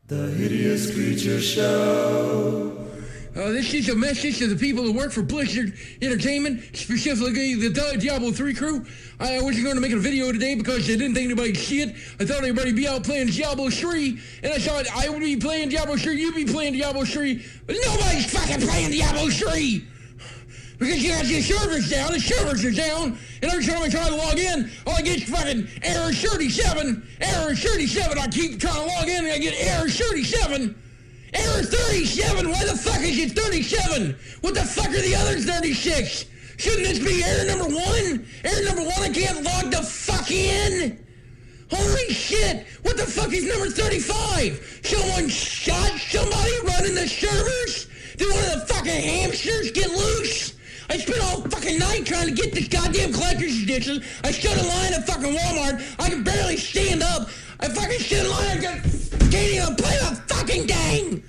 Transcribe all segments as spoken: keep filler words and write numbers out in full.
The Hideous Creature Show. Uh, this is a message to the people who work for Blizzard Entertainment, specifically the Diablo three crew. I wasn't going to make a video today because I didn't think anybody'd see it. I thought everybody'd be out playing Diablo three, and I thought I would be playing Diablo three, you'd be playing Diablo three, but nobody's fucking playing Diablo three! Because you got your servers down, the servers are down, and every time I try to log in, all I get is fucking error thirty-seven, error thirty-seven, I keep trying to log in and I get error thirty-seven. Error thirty-seven, why the fuck is it thirty-seven? What the fuck are the other thirty-six? Shouldn't this be error number one? Error number one, I can't log the fuck in? Holy shit, what the fuck is number thirty-five? Someone shot somebody running the servers? Did one of the fucking hamsters get loose? I spent all fucking night trying to get this goddamn collector's edition. I stood in line at fucking Walmart. I can barely stand up. I fucking stood in line. I can't even play the fucking game.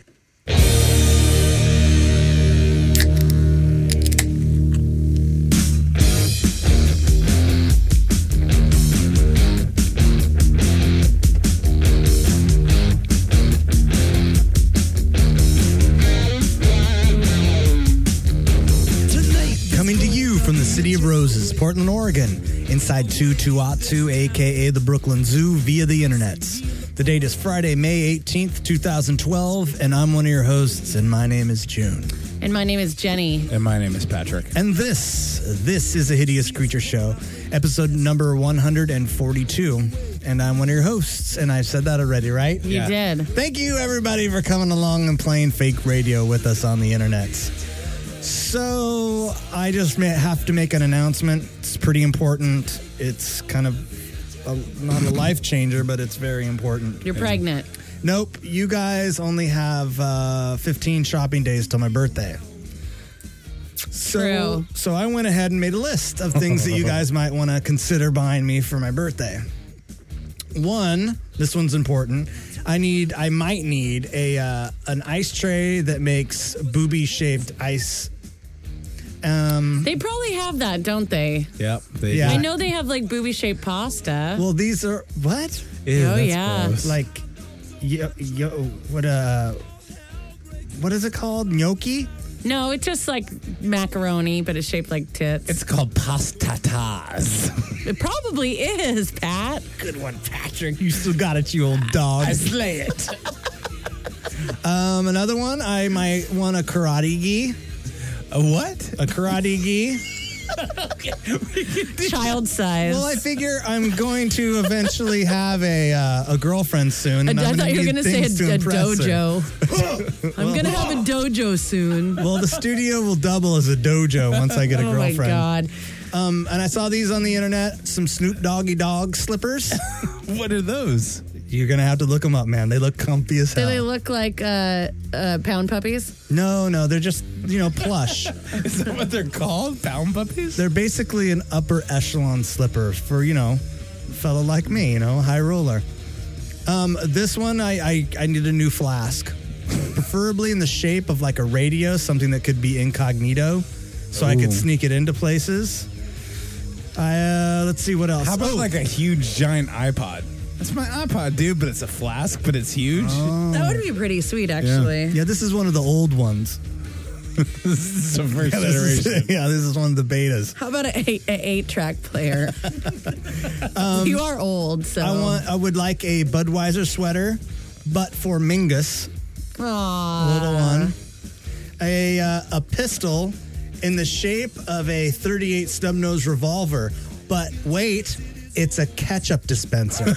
From the City of Roses, Portland, Oregon, inside Tutuatu, a k a the Brooklyn Zoo, via the internets. The date is Friday, May eighteenth, twenty twelve, and I'm one of your hosts, and my name is June. And my name is Jenny. And my name is Patrick. And this, this is a Hideous Creature Show, episode number one hundred forty-two, and I'm one of your hosts, and I said that already, right? You Yeah. did. Thank you, everybody, for coming along and playing fake radio with us on the internets. So, I just may have to make an announcement. It's pretty important. It's kind of a, not a life changer, but it's very important. You're pregnant. Nope. You guys only have uh, fifteen shopping days till my birthday. So, True. So I went ahead and made a list of things that you guys might want to consider buying me for my birthday. One, this one's important. I need, I might need a uh, an ice tray that makes booby-shaped ice. Um, They probably have that, don't they? Yep. They Yeah. I know they have like booby-shaped pasta. well, these are what? Ew, Oh, that's yeah. gross. Like, yo, yo, what uh, what is it called? Gnocchi? No, it's just like macaroni, but it's shaped like tits. It's called pastatas. It probably is, Pat. Good one, Patrick. You still got it, you old dog. I slay it. Um, another one. I might want a karate gi. A what? A karate gi. Child size. Well, I figure I'm going to eventually have a uh, a girlfriend soon. I, And I I'm thought you were going going to to say a, a dojo. I'm going to have a dojo soon. Well, the studio will double as a dojo once I get a Oh, girlfriend. my God. Um, and I saw these on the internet. Some Snoop Doggy Dog slippers. What are those? You're going to have to look them up, man. They look comfy as Do hell. they look like uh, uh, pound puppies? No, no, they're just, you know, plush. Is that what they're called? Pound puppies? They're basically an upper echelon slipper for, you know, a fella like me, you know, high roller. Um, this one, I, I, I need a new flask. Preferably in the shape of like a radio, something that could be incognito, so I could Ooh. sneak it into places. I, uh, let's see what else. How about Oh, like a huge giant iPod? That's my iPod, dude, but it's a flask, but it's huge. That would be pretty sweet, actually. yeah, this is one of the old ones. This is the first Yeah, this is, generation. yeah, this is one of the betas. How about an eight, a eight-track player? You are old, so. I want. I would like a Budweiser sweater, but for Mingus. Aww. Little one. A uh, a pistol in the shape of a thirty-eight stub-nose revolver. But wait, it's a ketchup dispenser.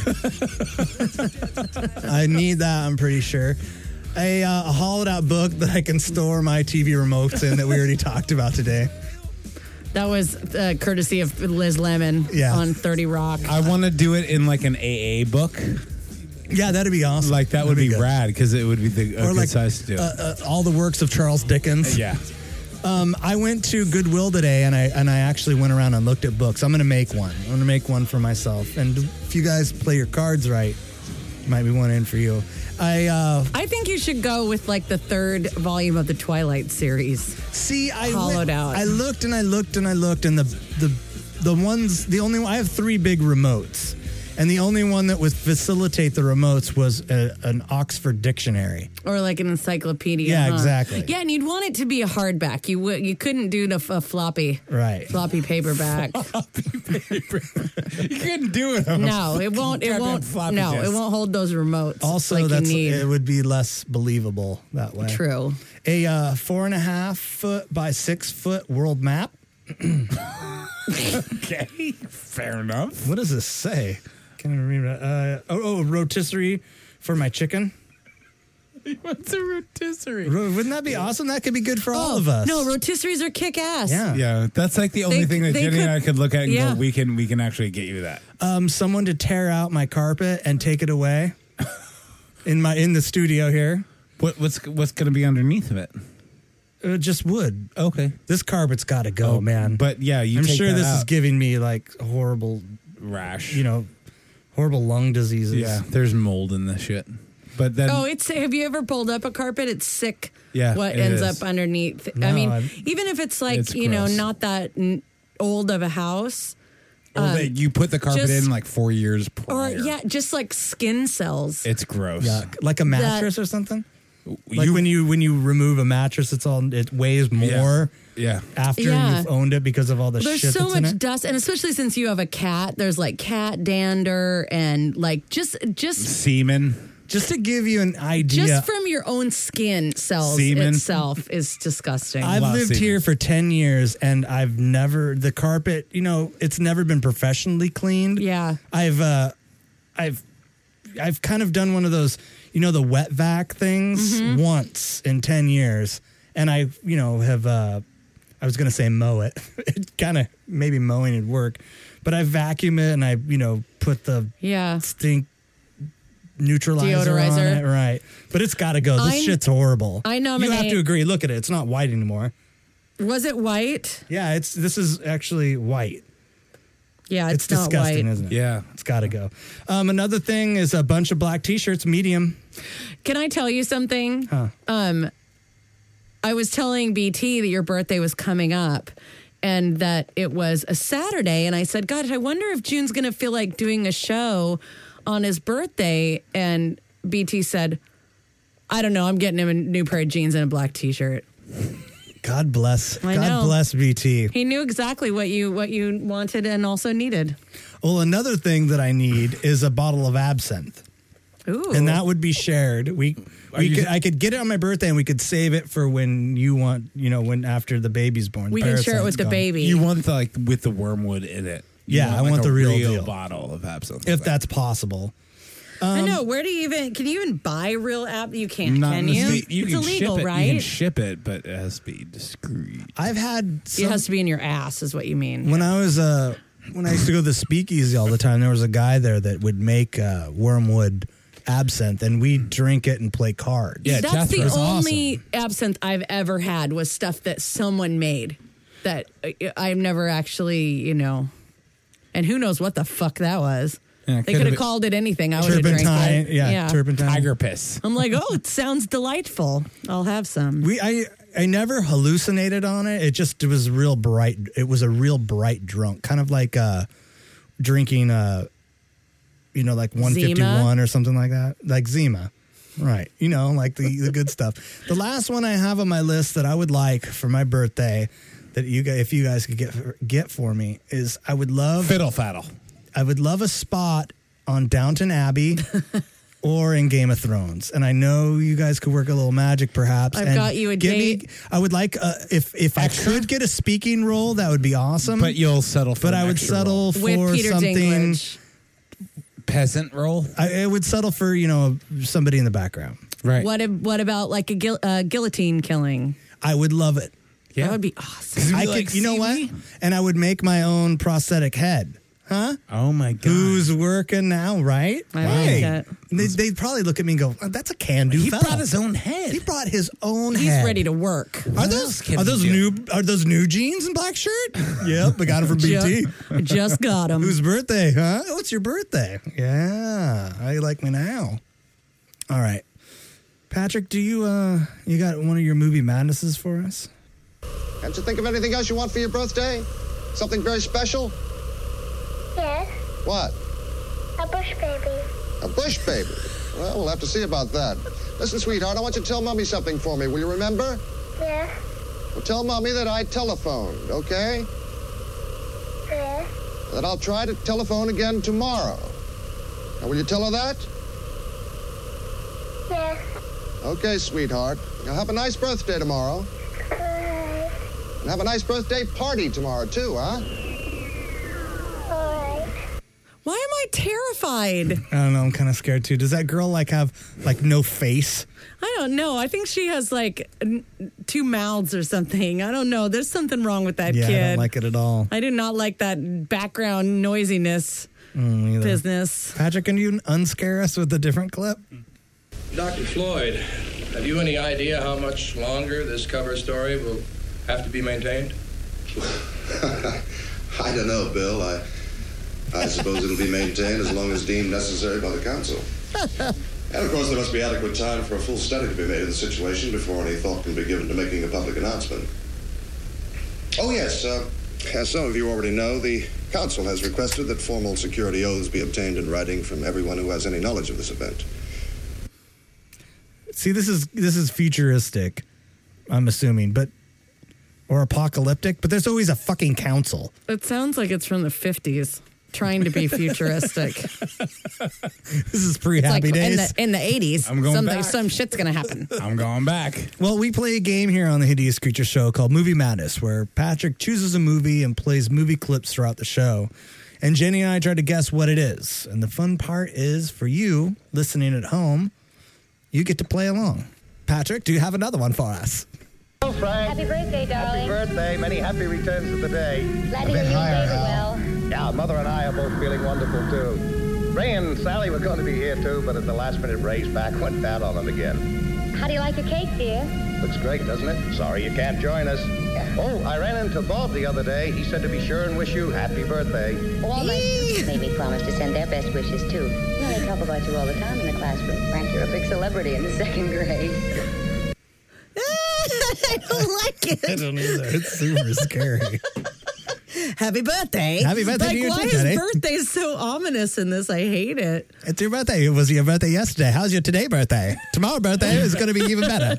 I need that, I'm pretty sure. A, uh, a hollowed-out book that I can store my T V remotes in that we already talked about today. That was uh, courtesy of Liz Lemon Yeah. on thirty Rock. I want to do it in like an A A book. Yeah, that'd be awesome. Like that would That'd be, good. rad because it would be the a Or good like size to do. uh, uh, all the works of Charles Dickens. yeah. Um, I went to Goodwill today, and I and I actually went around and looked at books. I'm going to make one. I'm going to make one for myself. And if you guys play your cards right, might be one in for you. I uh, I think you should go with like the third volume of the Twilight series. see. I Hollowed went- out. I looked and I looked and I looked, and the the the ones the only one, I have three big remotes, And the only one that would facilitate the remotes was a, an Oxford dictionary. Or like an encyclopedia. Yeah, huh? exactly. Yeah, and you'd want it to be a hardback. You would. You couldn't do the f- floppy. Right. Floppy paperback. You couldn't do it. on a No, it won't. It goddamn won't. floppy No, disk. it won't hold those remotes. Also, like that's you need. it would be less believable that way. True. A uh, four and a half foot by six foot world map. Okay, fair enough. What does this say? Can I read it? Uh, oh, oh, rotisserie for my chicken. What's a rotisserie? Ro- wouldn't that be awesome? That could be good for all Oh, of us. No, rotisseries are kick ass. Yeah. Yeah, that's like the only They- thing that they Jenny and I could- could look at and yeah. go, we can we can actually get you that. Um, someone to tear out my carpet and take it away in my in the studio here. What what's what's going to be underneath of it? Uh, just wood. Okay, This carpet's got to go, Oh, man. But yeah, you I'm take sure that this is out. giving me like horrible, rash. you know, horrible lung diseases. Yeah, there's mold in this shit. But then, Oh, it's. Have you ever pulled up a carpet? It's sick. Yeah, What it ends is. up underneath? I No, mean, I've- even if it's like It's you know gross. not that n- old of a house, or that you put the carpet just- in like four years or prior. yeah, just like skin cells. it's gross. Yuck. Like a mattress or something. Like You- when you when you remove a mattress, it's all it weighs more Yeah. after Yeah. you've owned it because of all the There's shit so that's in much it. dust, and especially since you have a cat, there's like cat dander and like just just Semen. Just to give you an idea, just from your own skin cells Semen. itself is disgusting. I've lot of lived semen. here for ten years and I've never the carpet, you know, it's never been professionally cleaned. Yeah. I've uh I've I've kind of done one of those, you know, the wet vac things Mm-hmm. once in ten years and I, you know, have uh I was going to say mow it. It kind of maybe mowing would work, but I vacuum it and I, you know, put the yeah. stink neutralizer on Deodorizer. it, right? But it's got to go. This I- shit's horrible. I You have nominate- to agree. Look at it. It's not white anymore. Was it white? Yeah, it's this is actually white. Yeah, It's, it's, not disgusting, white. isn't it? Yeah. It's got to go. Um, another thing is a bunch of black T-shirts, medium. Can I tell you something? Huh. Um, I was telling B T that your birthday was coming up and that it was a Saturday. And I said, God, I wonder if June's going to feel like doing a show on his birthday. And B T said, I don't know. I'm getting him a new pair of jeans and a black T-shirt. God bless. I God know. bless B T. He knew exactly what you what you wanted and also needed. Well, another thing that I need is a bottle of absinthe, Ooh. and that would be shared. We, we you- could, I could get it on my birthday, and we could save it for when you want, you know, when after the baby's born. we can share it with Parasite's the gone. baby. You want the, like with the wormwood in it. You Yeah, I like want a the real deal. bottle of absinthe. if that's possible. I know. Where do you even can you even buy real app? You can't, Not can in the you? state- you it's can illegal, ship it. right? You can ship it, but it has to be discreet. I've had some, it has to be in your ass, is what you mean. when I was uh when I used to go to the speakeasy all the time, there was a guy there that would make uh, wormwood absinthe, and we'd drink it and play cards. Yeah, That's the Jethro's only absinthe I've ever had was stuff that someone made that uh, I've never actually, you know, and who knows what the fuck that was. Yeah, They could've could have been- called it anything. I would have drank Turpentine, it. yeah, turpentine. Tiger piss. I'm like, oh, it sounds delightful. I'll have some. We I I never hallucinated on it. It just it was real bright. It was a real bright drunk, kind of like uh drinking uh you know like one fifty-one or something like that, like Zima. Right. You know, like the the good stuff. The last one I have on my list that I would like for my birthday that you guys if you guys could get get for me is I would love Fiddle faddle. I would love a spot on Downton Abbey or in Game of Thrones. And I know you guys could work a little magic, perhaps. I've and got you a give date. Me, I would like, uh, if if I Extra? could get a speaking role, that would be awesome. But you'll settle for But an I would extra settle roll. for With Peter something. Dinklage. Peasant roll. I, I would settle for, you know, somebody in the background. Right. What, ab- what about like a guil- uh, guillotine killing? I would love it. Yeah. That would be awesome. I like, could, you know "See what? me?" And I would make my own prosthetic head. Huh? Oh my god. Who's working now, right? I like Hey. it. They, they'd probably look at me and go, oh, that's a can-do He fella. brought his own head. He brought his own He's head. ready to work. Are What else those can are he those do? new are those new jeans and black shirt? Yep, I got them from B T. Ju- just got him. Whose birthday, huh? Oh, it's your birthday. Yeah, how you like me now? All right, Patrick, do you uh you got one of your movie madnesses for us? Can't you think of anything else you want for your birthday? Something very special? Yes, What? a bush baby. A bush baby? Well, we'll have to see about that. Listen, sweetheart, I want you to tell Mommy something for me. Will you remember? Yes. Well, tell Mommy that I telephoned, okay? Yes. That I'll try to telephone again tomorrow. Now, will you tell her that? Yes. Okay, sweetheart. Now, have a nice birthday tomorrow. Alright. And have a nice birthday party tomorrow, too, huh? Alright. Why am I terrified? I don't know. I'm kind of scared too. Does that girl like have like no face? I don't know. I think she has like n- two mouths or something. I don't know. There's something wrong with that Yeah, kid. I don't like it at all. I do not like that background noisiness Mm, either. business. Patrick, can you unscare us with a different clip? Doctor Floyd, have you any idea how much longer this cover story will have to be maintained? I don't know, Bill. I I suppose it'll be maintained as long as deemed necessary by the council. And, of course, there must be adequate time for a full study to be made of the situation before any thought can be given to making a public announcement. Oh, yes. Uh, as some of you already know, the council has requested that formal security oaths be obtained in writing from everyone who has any knowledge of this event. See, this is this is futuristic, I'm assuming, but or apocalyptic, but there's always a fucking council. It sounds like it's from the fifties, trying to be futuristic. This is pre-Happy like Days. in the in the eighties. I'm going something, back. Some shit's gonna happen. I'm going back. Well, we play a game here on the Hideous Creature Show called Movie Madness, where Patrick chooses a movie and plays movie clips throughout the show. And Jenny and I try to guess what it is. And the fun part is for you listening at home, you get to play along. Patrick, do you have another one for us? Hello, Frank. Happy birthday, darling. Happy birthday. Many happy returns of the day. Glad to hear you higher favorite now. well. Yeah, Mother and I are both feeling wonderful, too. Ray and Sally were going to be here, too, but at the last minute, Ray's back went bad on them again. How do you like your cake, dear? Looks great, doesn't it? Sorry you can't join us. Oh, I ran into Bob the other day. He said to be sure and wish you happy birthday. All my students made me promise to send their best wishes, too. You know, they talk about you all the time in the classroom. Frank, you're a big celebrity in the second grade. I don't like it. I don't either. It's super scary. Happy birthday. Happy birthday like, to you why too, is Jenny. birthday so ominous in this? I hate it. It's your birthday. It was your birthday yesterday. How's your today birthday? Tomorrow birthday is going to be even better.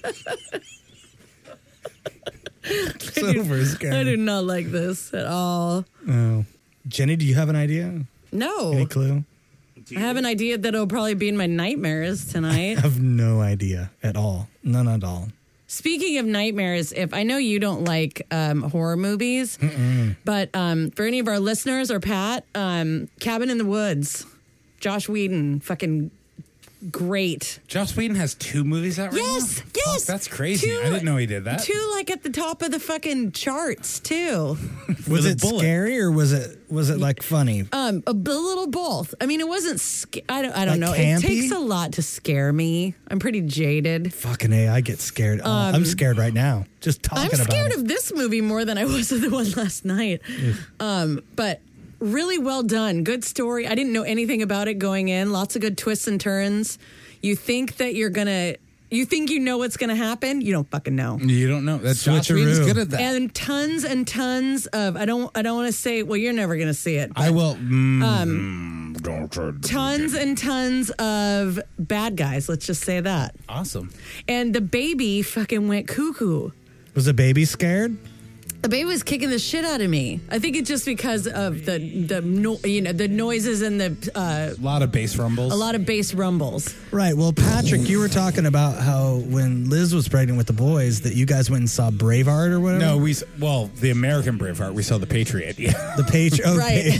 Super scary. I do not like this at all. Oh. Jenny, do you have an idea? No. Any clue? I have an idea that it'll probably be in my nightmares tonight. I have no idea at all. None at all. Speaking of nightmares, if I know you don't like um, horror movies, Mm-mm. but um, for any of our listeners or Pat, um, Cabin in the Woods, Josh Whedon, fucking great. Joss Whedon has two movies out right Yes, now? yes. Fuck, that's crazy. Two- I didn't know he did that. Two like at the top of the fucking charts too. Was With a it bullet. scary or was it was it like funny? Um, a, b- little both. I mean, it wasn't. Sc- I don't. I don't Like know. campy? It takes a lot to scare me. I'm pretty jaded. Fucking A, I get scared. Oh, Um, I'm scared right now. Just talking I'm about scared it. of this movie more than I was of the one last night. Um, but really well done. Good story. I didn't know anything about it going in. Lots of good twists and turns. You think that you're gonna. You think you know what's gonna happen. You don't fucking know. You don't know. That's Josh Switcheroo. Whedon's good at that. And tons and tons of. I don't. I don't want to say. Well, you're never gonna see it. I will. Mm, Um, don't try to- Tons and tons of bad guys. Let's just say that. Awesome. And the baby fucking went cuckoo. Was the baby scared? The baby was kicking the shit out of me. I think it's just because of the the no, you know the noises and the uh, A lot of bass rumbles. a lot of bass rumbles. Right. Well, Patrick, you were talking about how when Liz was pregnant with the boys, that you guys went and saw Braveheart or whatever. No, we s- well the American Braveheart. We saw the Patriot. Yeah, the page. Oh, Right.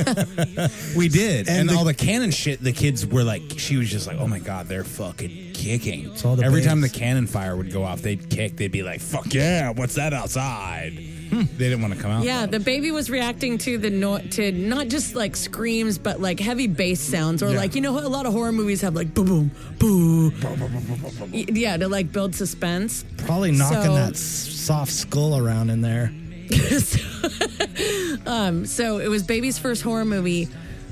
we did, And and, the- all the cannon shit. The kids were like, she was just like, oh my god, they're fucking kicking. all the Every time the babes. cannon fire would go off, they'd kick. They'd be like, fuck yeah, what's that outside? They didn't want to come out. Yeah, though. the baby was reacting to the no- to not just like screams, but like heavy bass sounds, or Yeah. like you know a lot of horror movies have like boom boom boo. Y- Yeah, to like build suspense. Probably knocking So- that s- soft skull around in there. um, so it was baby's first horror movie.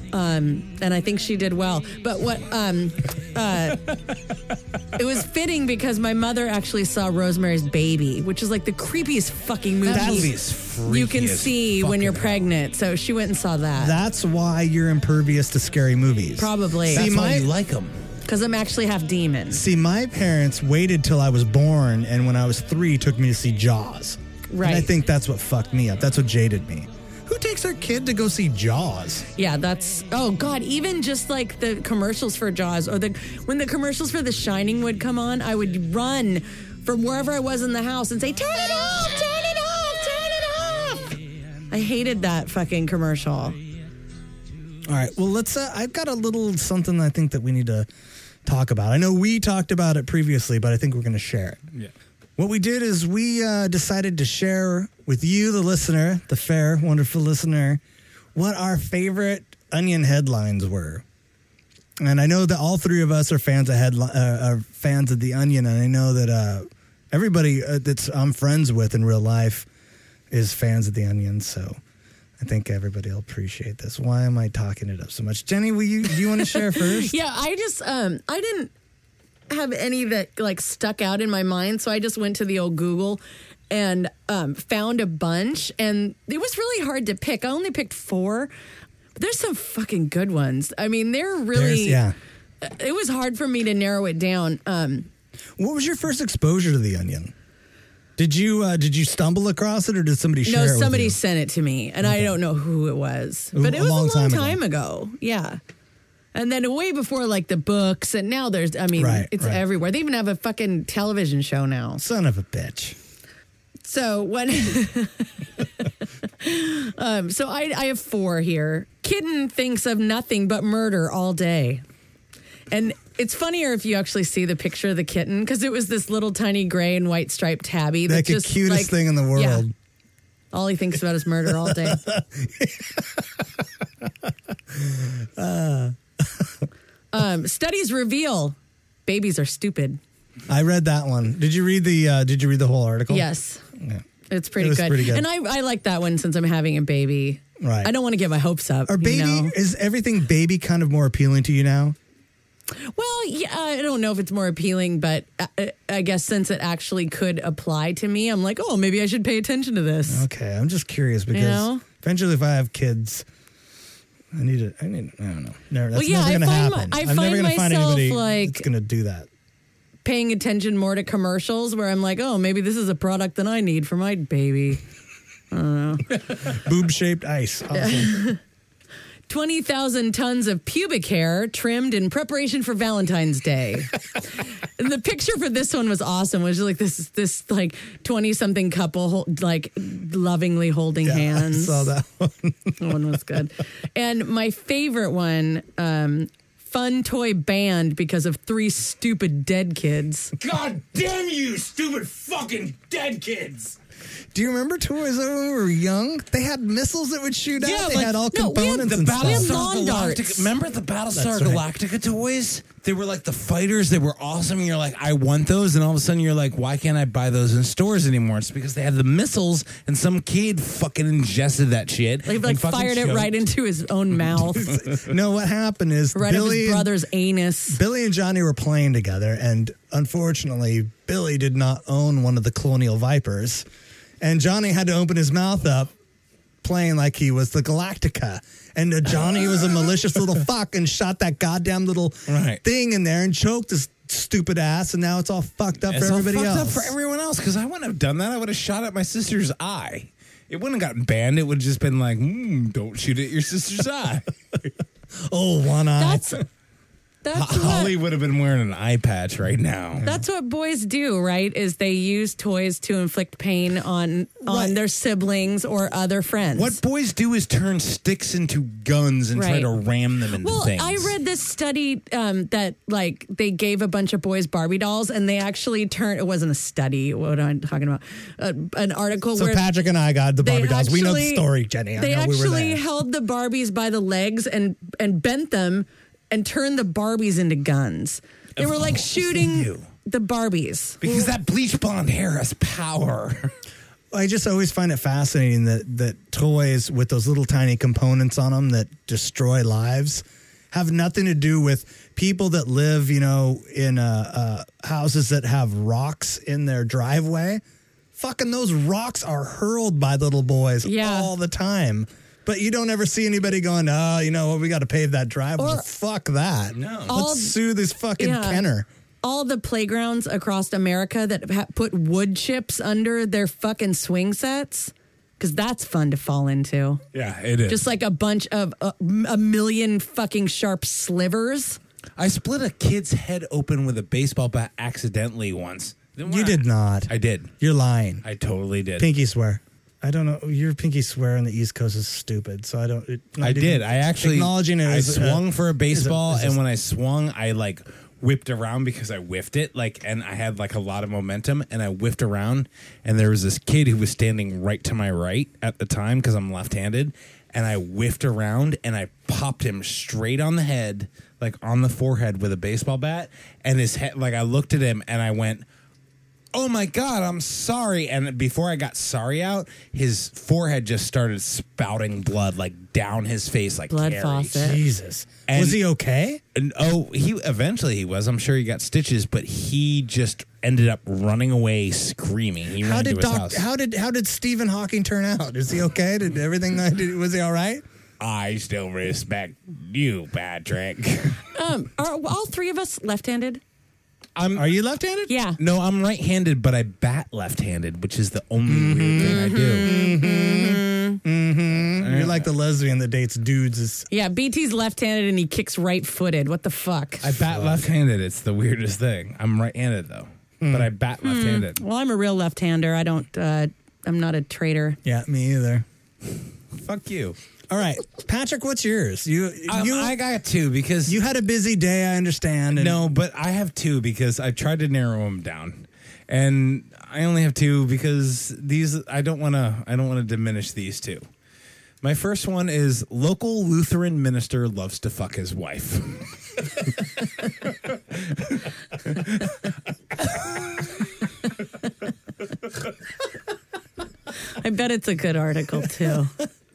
Um, and I think she did well. But what um, uh, it was fitting because my mother actually saw Rosemary's Baby, which is like the creepiest fucking movie That movie is freaky you can as see when you're fucking pregnant. So she went and saw that. That's why you're impervious to scary movies. Probably. See, That's why my, you like them. Because I'm actually half demon. see, my parents waited till I was born, and when I was three, took me to see Jaws. Right. And I think that's what fucked me up. That's what jaded me. Who takes their kid to go see Jaws? Yeah, that's oh god. Even just like the commercials for Jaws, or the when the commercials for The Shining would come on, I would run from wherever I was in the house and say, "Turn it off! Turn it off! Turn it off!" I hated that fucking commercial. All right. Well, let's. Uh, I've got a little something I think that we need to talk about. I know we talked about it previously, but I think we're going to share it. Yeah. What we did is we uh, decided to share with you, the listener, the fair, wonderful listener, what our favorite Onion headlines were. And I know that all three of us are fans of headli- uh, are fans of the Onion, and I know that uh, everybody uh, that's I'm friends with in real life is fans of the Onion. So I think everybody will appreciate this. Why am I talking it up so much, Jenny? Will you? Do you want to share first? Yeah, I just um I didn't have any that like stuck out in my mind, so I just went to the old Google and um, found a bunch, and it was really hard to pick. I only picked four, but there's some fucking good ones. I mean, they're really There's- yeah. It was hard for me to narrow it down. Um, What was your first exposure to the Onion? Did you uh, did you stumble across it, or did somebody share no, it with somebody you? sent it to me, and I don't know who it was, A- but it a was long a long time ago. time ago. Yeah. And then way before like the books, and now there's, I mean, Right, it's right. everywhere. They even have a fucking television show now. Son of a bitch. So when, um, so I, I have four here. Kitten thinks of nothing but murder all day. And it's funnier if you actually see the picture of the kitten, because it was this little tiny gray and white striped tabby. That Like the just, cutest like, thing in the world. yeah. All he thinks about is murder all day. uh. um, studies reveal babies are stupid. I read that one. Did you read the uh, Did you read the whole article? Yes. Yeah. It's pretty, It was good. pretty good. And I, I like that one since I'm having a baby. Right. I don't want to get my hopes up. Are baby you know? is everything baby kind of more appealing to you now? Well, yeah, I don't know if it's more appealing, but I, I guess since it actually could apply to me, I'm like, oh, maybe I should pay attention to this. Okay, I'm just curious because You know? eventually, if I have kids, I need it. I need. I don't know. Never, that's Well, yeah, never I going to find happen. my- I I'm find never going to find myself, anybody like- that's going to do that. Paying attention more to commercials where I'm like, oh, maybe this is a product that I need for my baby. I don't know. Boob shaped ice. Awesome. twenty thousand tons of pubic hair trimmed in preparation for Valentine's Day. And the picture for this one was awesome. It was like this, this like twenty-something couple, hold, like lovingly holding Yeah, hands. I saw that one. That one was good. And my favorite one, um, fun toy banned because of three stupid dead kids. God damn you, stupid fucking dead kids! Do you remember toys when we were young? They had missiles that would shoot out. Yeah, they like- had all no, we had components the and Battlestar stuff. lawn darts. Galactica. Remember the Battlestar That's right. Galactica toys? They were like the fighters. They were awesome. And you're like, I want those. And all of a sudden, you're like, why can't I buy those in stores anymore? It's because they had the missiles, and some kid fucking ingested that shit. They and like fucking fired it choked. right into his own mouth, No, what happened is right up Billy his and- brother's anus. Billy and Johnny were playing together, and unfortunately, Billy did not own one of the Colonial Vipers, and Johnny had to open his mouth up, playing like he was the Galactica. And uh, Johnny was a malicious little fuck and shot that goddamn little Right. thing in there and choked his stupid ass, and now it's all fucked up It's for all everybody fucked else. up for everyone else, because I wouldn't have done that. I would have shot at my sister's eye. It wouldn't have gotten banned. It would have just been like, mm, don't shoot at your sister's eye. Oh, one eye. That's that's Holly what, would have been wearing an eye patch right now. that's what boys do, right? Is they use toys to inflict pain on on Right. their siblings or other friends. What boys do is turn sticks into guns and try Right. to ram them into Well, things. I read this study um, that like they gave a bunch of boys Barbie dolls, and they actually turned. It wasn't a study. What am I talking about? Uh, an article So where Patrick and I got the they Barbie dolls. We know the actually- story, Jenny. I They know we were actually there. held the Barbies by the legs and and bent them and turned the Barbies into guns. They were like course they shooting do. the Barbies. Because that bleach blonde hair has power. I just always find it fascinating that, that toys with those little tiny components on them that destroy lives have nothing to do with people that live, you know, in uh, uh, houses that have rocks in their driveway. Fucking those rocks are hurled by little boys Yeah. all the time. But you don't ever see anybody going, oh, you know what, we got to pave that driveway. Or- Fuck that. No. Let's All- sue this fucking Yeah. Kenner. All the playgrounds across America that ha- put wood chips under their fucking swing sets, because that's fun to fall into. Yeah, it is. Just like a bunch of uh, a million fucking sharp slivers. I split a kid's head open with a baseball bat accidentally once. You did not. I did. You're lying. I totally did. Pinky swear. I don't know. Your pinky swear on the East Coast is stupid. So I don't. It, I did. I actually acknowledging it. I as, swung uh, for a baseball, is a- is and a- when I swung, I like whipped around because I whiffed it, like, and I had like a lot of momentum, and I whiffed around, and there was this kid who was standing right to my right at the time because I'm left-handed, and I whiffed around and I popped him straight on the head, like on the forehead with a baseball bat, and his head, like I looked at him and I went, oh my God, I'm sorry. And before I got sorry out, his forehead just started spouting blood like down his face, like Blood Carrie. faucet. Jesus. And- was he okay? And, oh, he eventually he was. I'm sure he got stitches, but he just ended up running away screaming. He How ran did to his doc, house. How did how did Stephen Hawking turn out? Is he okay? Did everything? Did, was he all right? I still respect you, Patrick. Um, are all three of us left-handed? I'm. Are you left-handed? Yeah. No, I'm right-handed, but I bat left-handed, which is the only Mm-hmm. weird thing I do. Mm-hmm. You're like the lesbian that dates dudes. Is Yeah, B T's left-handed and he kicks right-footed. What the fuck? I bat left-handed. It's the weirdest thing. I'm right-handed though, but I bat left-handed. Well, I'm a real left-hander. I don't. Uh, I'm not a traitor. yeah, me either. Fuck you. All right, Patrick, what's yours? You Um, you I got two because you had a busy day. I understand. And no, but I have two because I tried to narrow them down, and I only have two because these I don't want to I don't want to diminish these two. My first one is local Lutheran minister loves to fuck his wife. I bet it's a good article too.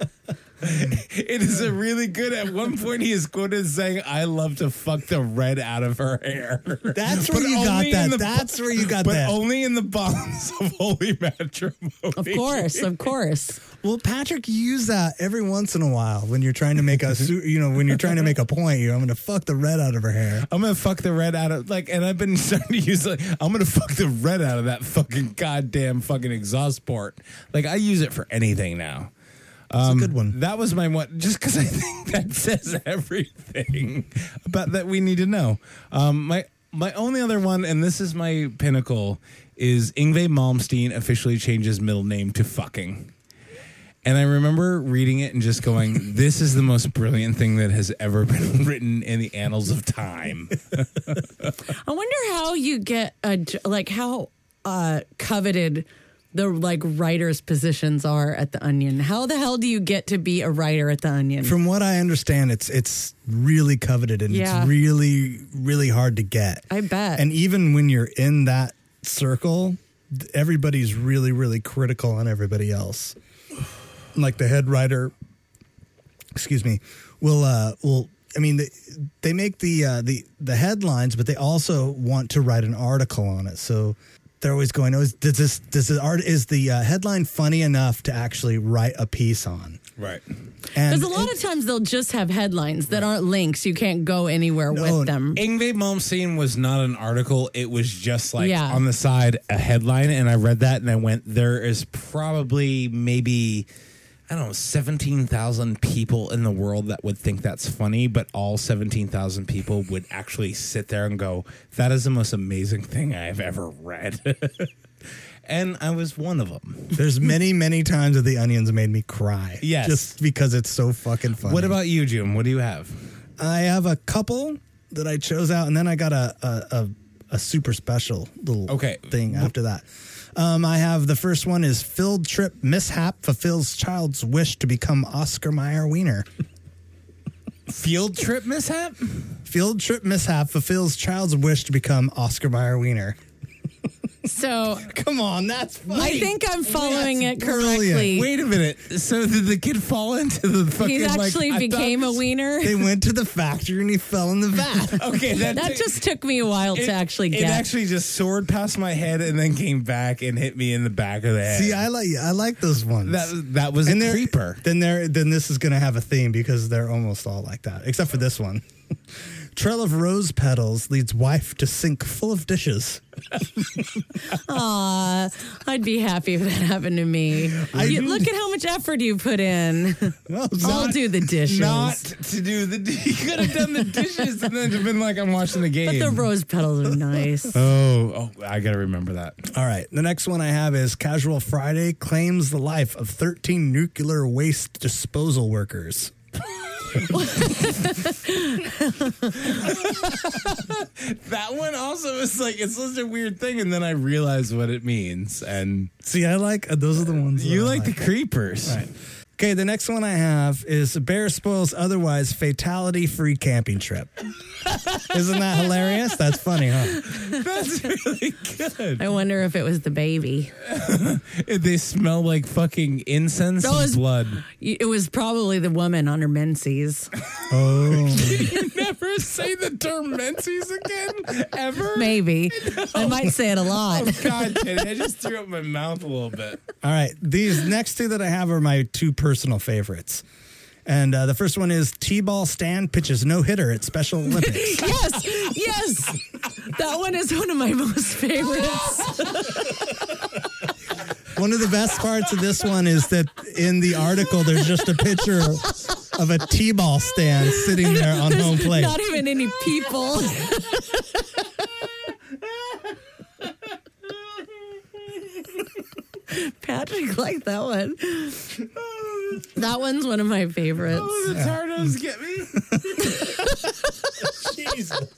It is a really good. At one point, he is quoted as saying, "I love to fuck the red out of her hair." That's where But you got only in that. the- That's where you got but that. only in the bonds of holy matrimony. Of course, of course. Well, Patrick, you use that every once in a while when you're trying to make a, su- you know, when you're trying to make a point. You, I'm going to fuck the red out of her hair. I'm gonna fuck the red out of like, and I've been starting to use like, I'm gonna fuck the red out of that fucking goddamn fucking exhaust port. Like I use it for anything now. It's Um, a good one. That was my one, just because I think that says everything about that we need to know. Um, my my only other one, and this is my pinnacle, is Yngwie Malmsteen officially changed his middle name to fucking. And I remember reading it and just going, "This is the most brilliant thing that has ever been written in the annals of time." I wonder how you get a j- like how uh, coveted the like writers' positions are at the Onion. How the hell do you get to be a writer at the Onion? From what I understand, it's it's really coveted and Yeah. it's really really hard to get. I bet. And even when you're in that circle, th- everybody's really really critical on everybody else. Like the head writer, excuse me, will uh will I mean they, they make the uh, the the headlines, but they also want to write an article on it. So they're always going, "Oh, is- does this does the art is the uh, headline funny enough to actually write a piece on?" Right. And Because a lot of times they'll just have headlines that aren't links. You can't go anywhere No, with them. Yngwie Malmsteen was not an article. It was just like Yeah. on the side a headline, and I read that and I went, "There is probably maybe I don't know seventeen thousand people in the world that would think that's funny, but all seventeen thousand people would actually sit there and go, that is the most amazing thing I've ever read." And I was one of them. There's many, many times that the Onions made me cry. Yes. Just because it's so fucking funny. What about you, Jim? What do you have? I have a couple that I chose out, and then I got a a, a, a super special little Okay. thing after that. Um, I have the first one is field trip mishap fulfills child's wish to become Oscar Mayer Wiener. Field trip mishap? Field trip mishap fulfills child's wish to become Oscar Mayer Wiener. So come on, that's funny. I think I'm following That's it correctly. brilliant. Wait a minute. So did the kid fall into the fucking? He actually like, I became thought a this- wiener. They went to the factory and he fell in the vat. Okay, that, That just took me a while it, to actually It get. actually just soared past my head and then came back and hit me in the back of the head. See, I like I like those ones. that that was and a they're- creeper. Then they're then this is going to have a theme because they're almost all like that, except for this one. Trail of rose petals leads wife to sink full of dishes. Aw, I'd be happy if that happened to me. I You- do- look at how much effort you put in. Well, I'll not- do the dishes. Not to do the. You could have done the dishes and then been like, I'm watching the game. but the rose petals are nice. Oh, oh, I gotta remember that. All right. The next one I have is Casual Friday claims the life of thirteen nuclear waste disposal workers. That one also is like it's such a weird thing, and then I realized what it means. And See, I like uh, those are the ones that you I like the creepers, Right. Okay, the next one I have is Bear Spoils Otherwise Fatality-Free Camping Trip. Isn't that hilarious? That's funny, huh? That's really good. I wonder if it was the baby. They smell like fucking incense That and was- blood. It was probably the woman on her menses. Oh. You never say the term menses again, ever? Maybe. I might say it a lot. Oh, God, Jenny, I just threw up my mouth a little bit. All right, these next two that I have are my two personal favorites. And uh, the first one is T-ball Stan pitches no-hitter at Special Olympics. Yes, yes. That one is one of my most favorites. One of the best parts of this one is that in the article, there's just a picture of a T-ball stand sitting there on home plate. Not even any people. Patrick liked that one. That one's one of my favorites. Oh, the Tardos get me. Jesus.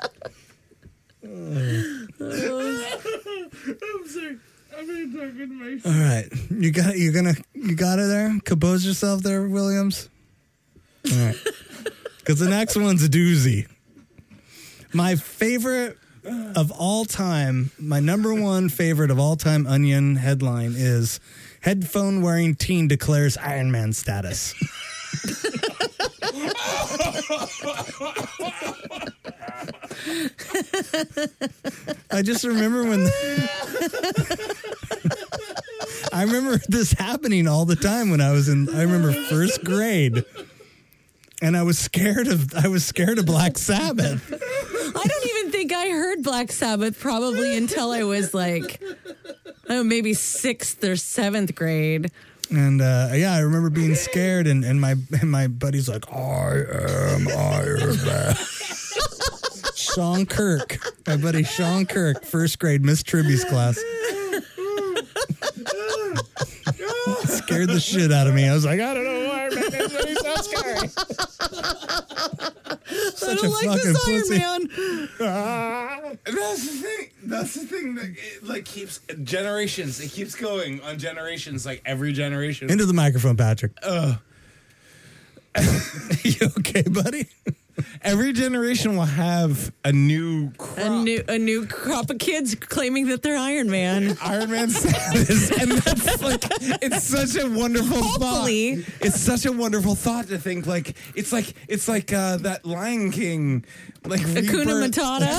I'm sorry. I'm really talking to myself. All right, you got you gonna you got it there. Compose yourself there, Williams. All right, because the next one's a doozy. My favorite of all time, my number one favorite of all time Onion headline is headphone wearing teen declares Iron Man status. I just remember when I remember this happening all the time when I was in I remember first grade. And I was scared of I was scared of Black Sabbath. I don't even think I heard Black Sabbath probably until I was like, oh, maybe sixth or seventh grade. And uh, yeah, I remember being scared, and, and my and my buddy's like, I am Iron Man. Sean Kirk, my buddy Sean Kirk, first grade, Miss Tribby's class. Scared the shit out of me. I was like, I don't know why Iron Man is, but he's so scary. Such I don't a like fucking this Iron pussy. Man. That's the thing. That's the thing that it, like keeps generations. It keeps going on generations. Like every generation. Into the microphone, Patrick. Uh, You okay, buddy? every generation will have a new crop. A new a new crop of kids claiming that they're Iron Man. Iron Man status, and that's like it's such a wonderful Hopefully. thought. It's such a wonderful thought to think like it's like it's like uh, that Lion King, like Hakuna rebirth- Matata.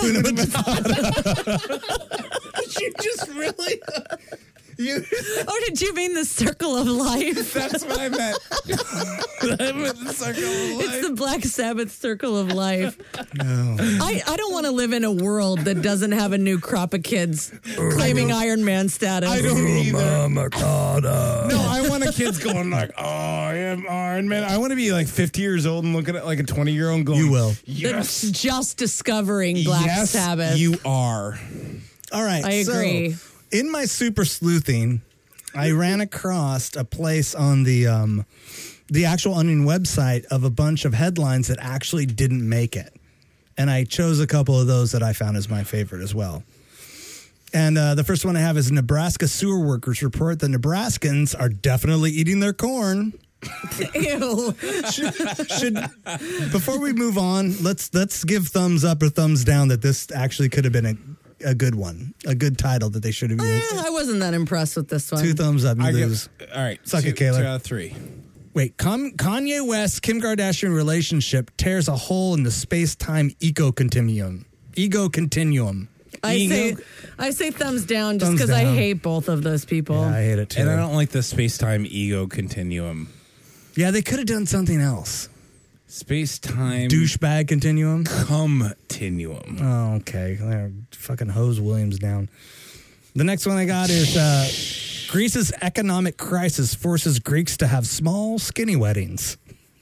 Did you just really? You Or did you mean the circle of life? That's what I meant. I meant the circle of life. It's the Black Sabbath circle of life. no. I, I don't want to live in a world that doesn't have a new crop of kids claiming Iron Man status. I don't either. Matata. No, I want a kids going like, oh, I am Iron Man. I want to be like fifty years old and looking at like a twenty year old going, You will. Yes, That's just discovering Black yes, Sabbath. you are. All right. I so, agree. in my super sleuthing, I ran across a place on the um, the actual Onion website of a bunch of headlines that actually didn't make it. And I chose a couple of those that I found as my favorite as well. And uh, the first one I have is Nebraska sewer workers report that Nebraskans are definitely eating their corn. Ew. should, should before we move on, let's let's give thumbs up or thumbs down that this actually could have been a a good one, a good title that they should have used. Eh, I wasn't that impressed with this one. Two thumbs up, you I lose. give, all right. Suck two, it, Kayla. Two out of three. Wait, Con- Kanye West, Kim Kardashian relationship tears a hole in the space-time eco continuum. Ego continuum. I Ego? say, I say thumbs down just Thumbs because I down. hate both of those people. Yeah, I hate it too. And I don't like the space-time ego continuum. Yeah, they could have done something else. Space-time Douchebag continuum. continuum. Oh, okay. They're fucking hose Williams down. The next one I got is uh, Greece's economic crisis forces Greeks to have small, skinny weddings.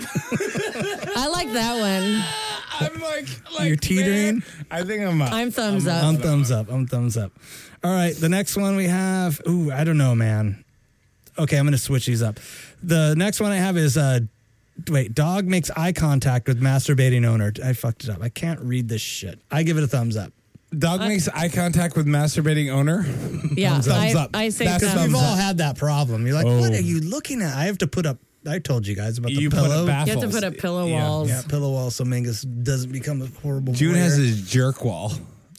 I like that one. I'm like, like You're teetering? man, I think I'm. Uh, I'm thumbs I'm- up. I'm thumbs up. I'm thumbs up. All right. The next one we have. Ooh, I don't know, man. Okay, I'm going to switch these up. The next one I have is uh, wait, dog makes eye contact with masturbating owner. I fucked it up. I can't read this shit. I give it a thumbs up. Dog makes eye contact with masturbating owner. Yeah, Thumbs I, up. I say That's thumbs We've thumbs all up. had that problem. You're like, Oh. what are you looking at? I have to put up. I told you guys about the You put pillow. a bath- You have to put up pillow Yeah. walls. Yeah, pillow wall so Mingus doesn't become a horrible. June voyeur. has his jerk wall.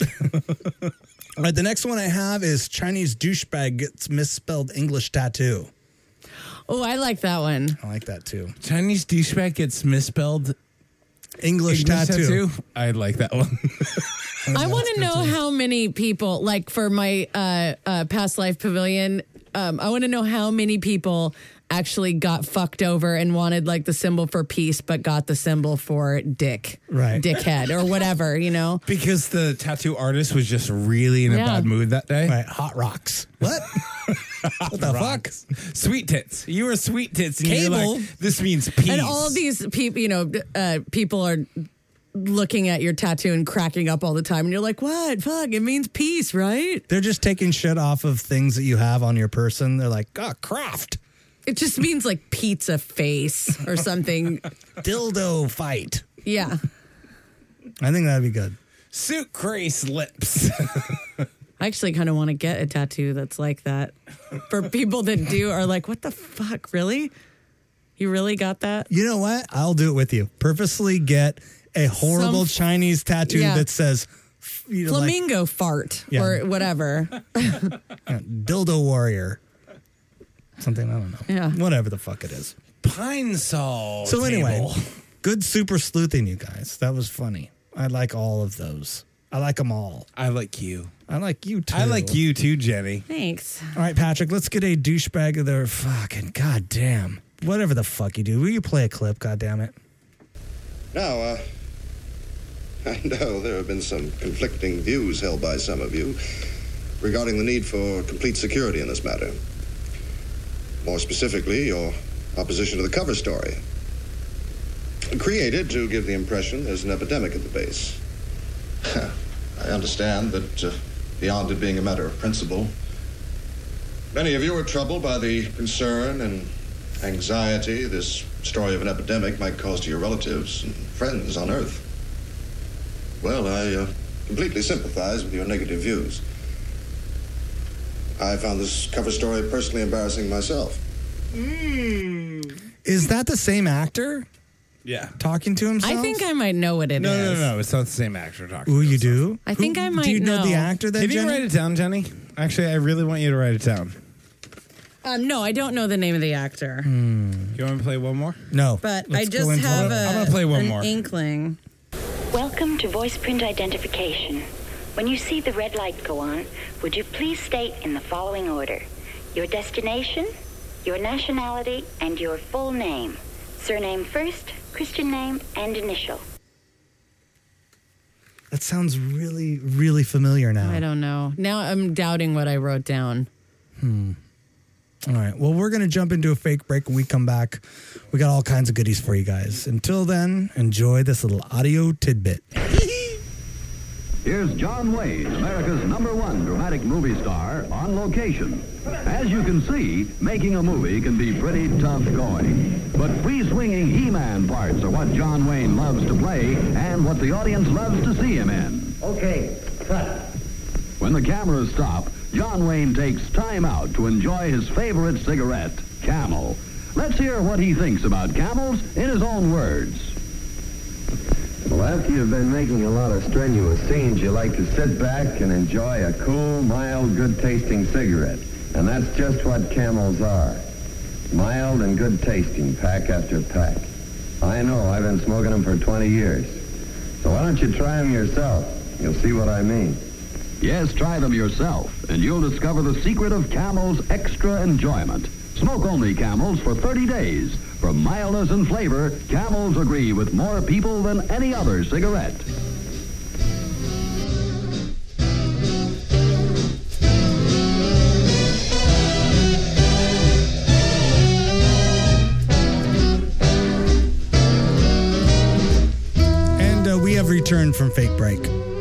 All right, the next one I have is Chinese douchebag gets misspelled English tattoo. Oh, I like that one. I like that too. Chinese douchebag gets misspelled English, English tattoo. I like that one. I want to know how many people, like for my uh, uh, past life pavilion, um, I want to know how many people actually got fucked over and wanted like the symbol for peace, but got the symbol for dick, Right. dickhead, or whatever, you know? Because the tattoo artist was just really in a Yeah. bad mood that day. Right, hot rocks. What? What the fuck? Sweet tits. You were sweet tits. And you're Cable. like, this means peace. And all these people, you know, uh, people are looking at your tattoo and cracking up all the time, and you're like, "What? Fuck! It means peace, right?" They're just taking shit off of things that you have on your person. They're like, oh, craft. It just means like pizza face or something. Dildo fight. Yeah. I think that'd be good. Suit Grace lips. I actually kind of want to get a tattoo that's like that. For people that do are like, what the fuck? Really? You really got that? You know what? I'll do it with you. Purposely get a horrible Some- Chinese tattoo Yeah. that says you know, like, Flamingo fart Yeah. or whatever. yeah, dildo warrior. Something, I don't know. Yeah. Whatever the fuck it is. Pine Sol. So anyway, table. good super sleuthing, you guys. That was funny. I like all of those. I like them all. I like you. I like you too. I like you too, Jenny. Thanks. All right, Patrick, let's get a douchebag of their fucking goddamn. Whatever the fuck you do. Will you play a clip, goddammit? Now, uh, I know there have been some conflicting views held by some of you regarding the need for complete security in this matter. More specifically, your opposition to the cover story. Created to give the impression there's an epidemic at the base. I understand that uh, beyond it being a matter of principle, many of you are troubled by the concern and anxiety this story of an epidemic might cause to your relatives and friends on Earth. Well, I uh, completely sympathize with your negative views. I found this cover story personally embarrassing myself. Is that the same actor Yeah. talking to himself? I think I might know what it is. No, no, no, no. It's not the same actor talking. Ooh, you do? I think I might Do you know, know. the actor then, Can you Jenny? write it down, Jenny? Actually, I really want you to write it down. Um, no, I don't know the name of the actor. You want me to play one more? No. But Let's I go just into have it. a, I'm gonna play one an more. inkling. Welcome to voice print identification. When you see the red light go on, would you please state in the following order your destination, your nationality, and your full name. Surname first, Christian name, and initial. That sounds really, really familiar now. I don't know. Now I'm doubting what I wrote down. All right. Well, we're going to jump into a fake break when we come back. We got all kinds of goodies for you guys. Until then, enjoy this little audio tidbit. Here's John Wayne, America's number one dramatic movie star, on location. As you can see, making a movie can be pretty tough going. But free-swinging He-Man parts are what John Wayne loves to play and what the audience loves to see him in. Okay, cut. When the cameras stop, John Wayne takes time out to enjoy his favorite cigarette, Camel. Let's hear what he thinks about Camels in his own words. Well, after you've been making a lot of strenuous scenes, you like to sit back and enjoy a cool, mild, good-tasting cigarette. And that's just what Camels are. Mild and good-tasting, pack after pack. I know, I've been smoking them for twenty years. So why don't you try them yourself? You'll see what I mean. Yes, try them yourself, and you'll discover the secret of Camel's extra enjoyment. Smoke only Camels for thirty days. For mildness and flavor, Camels agree with more people than any other cigarette. And uh, we have returned from Fake Break.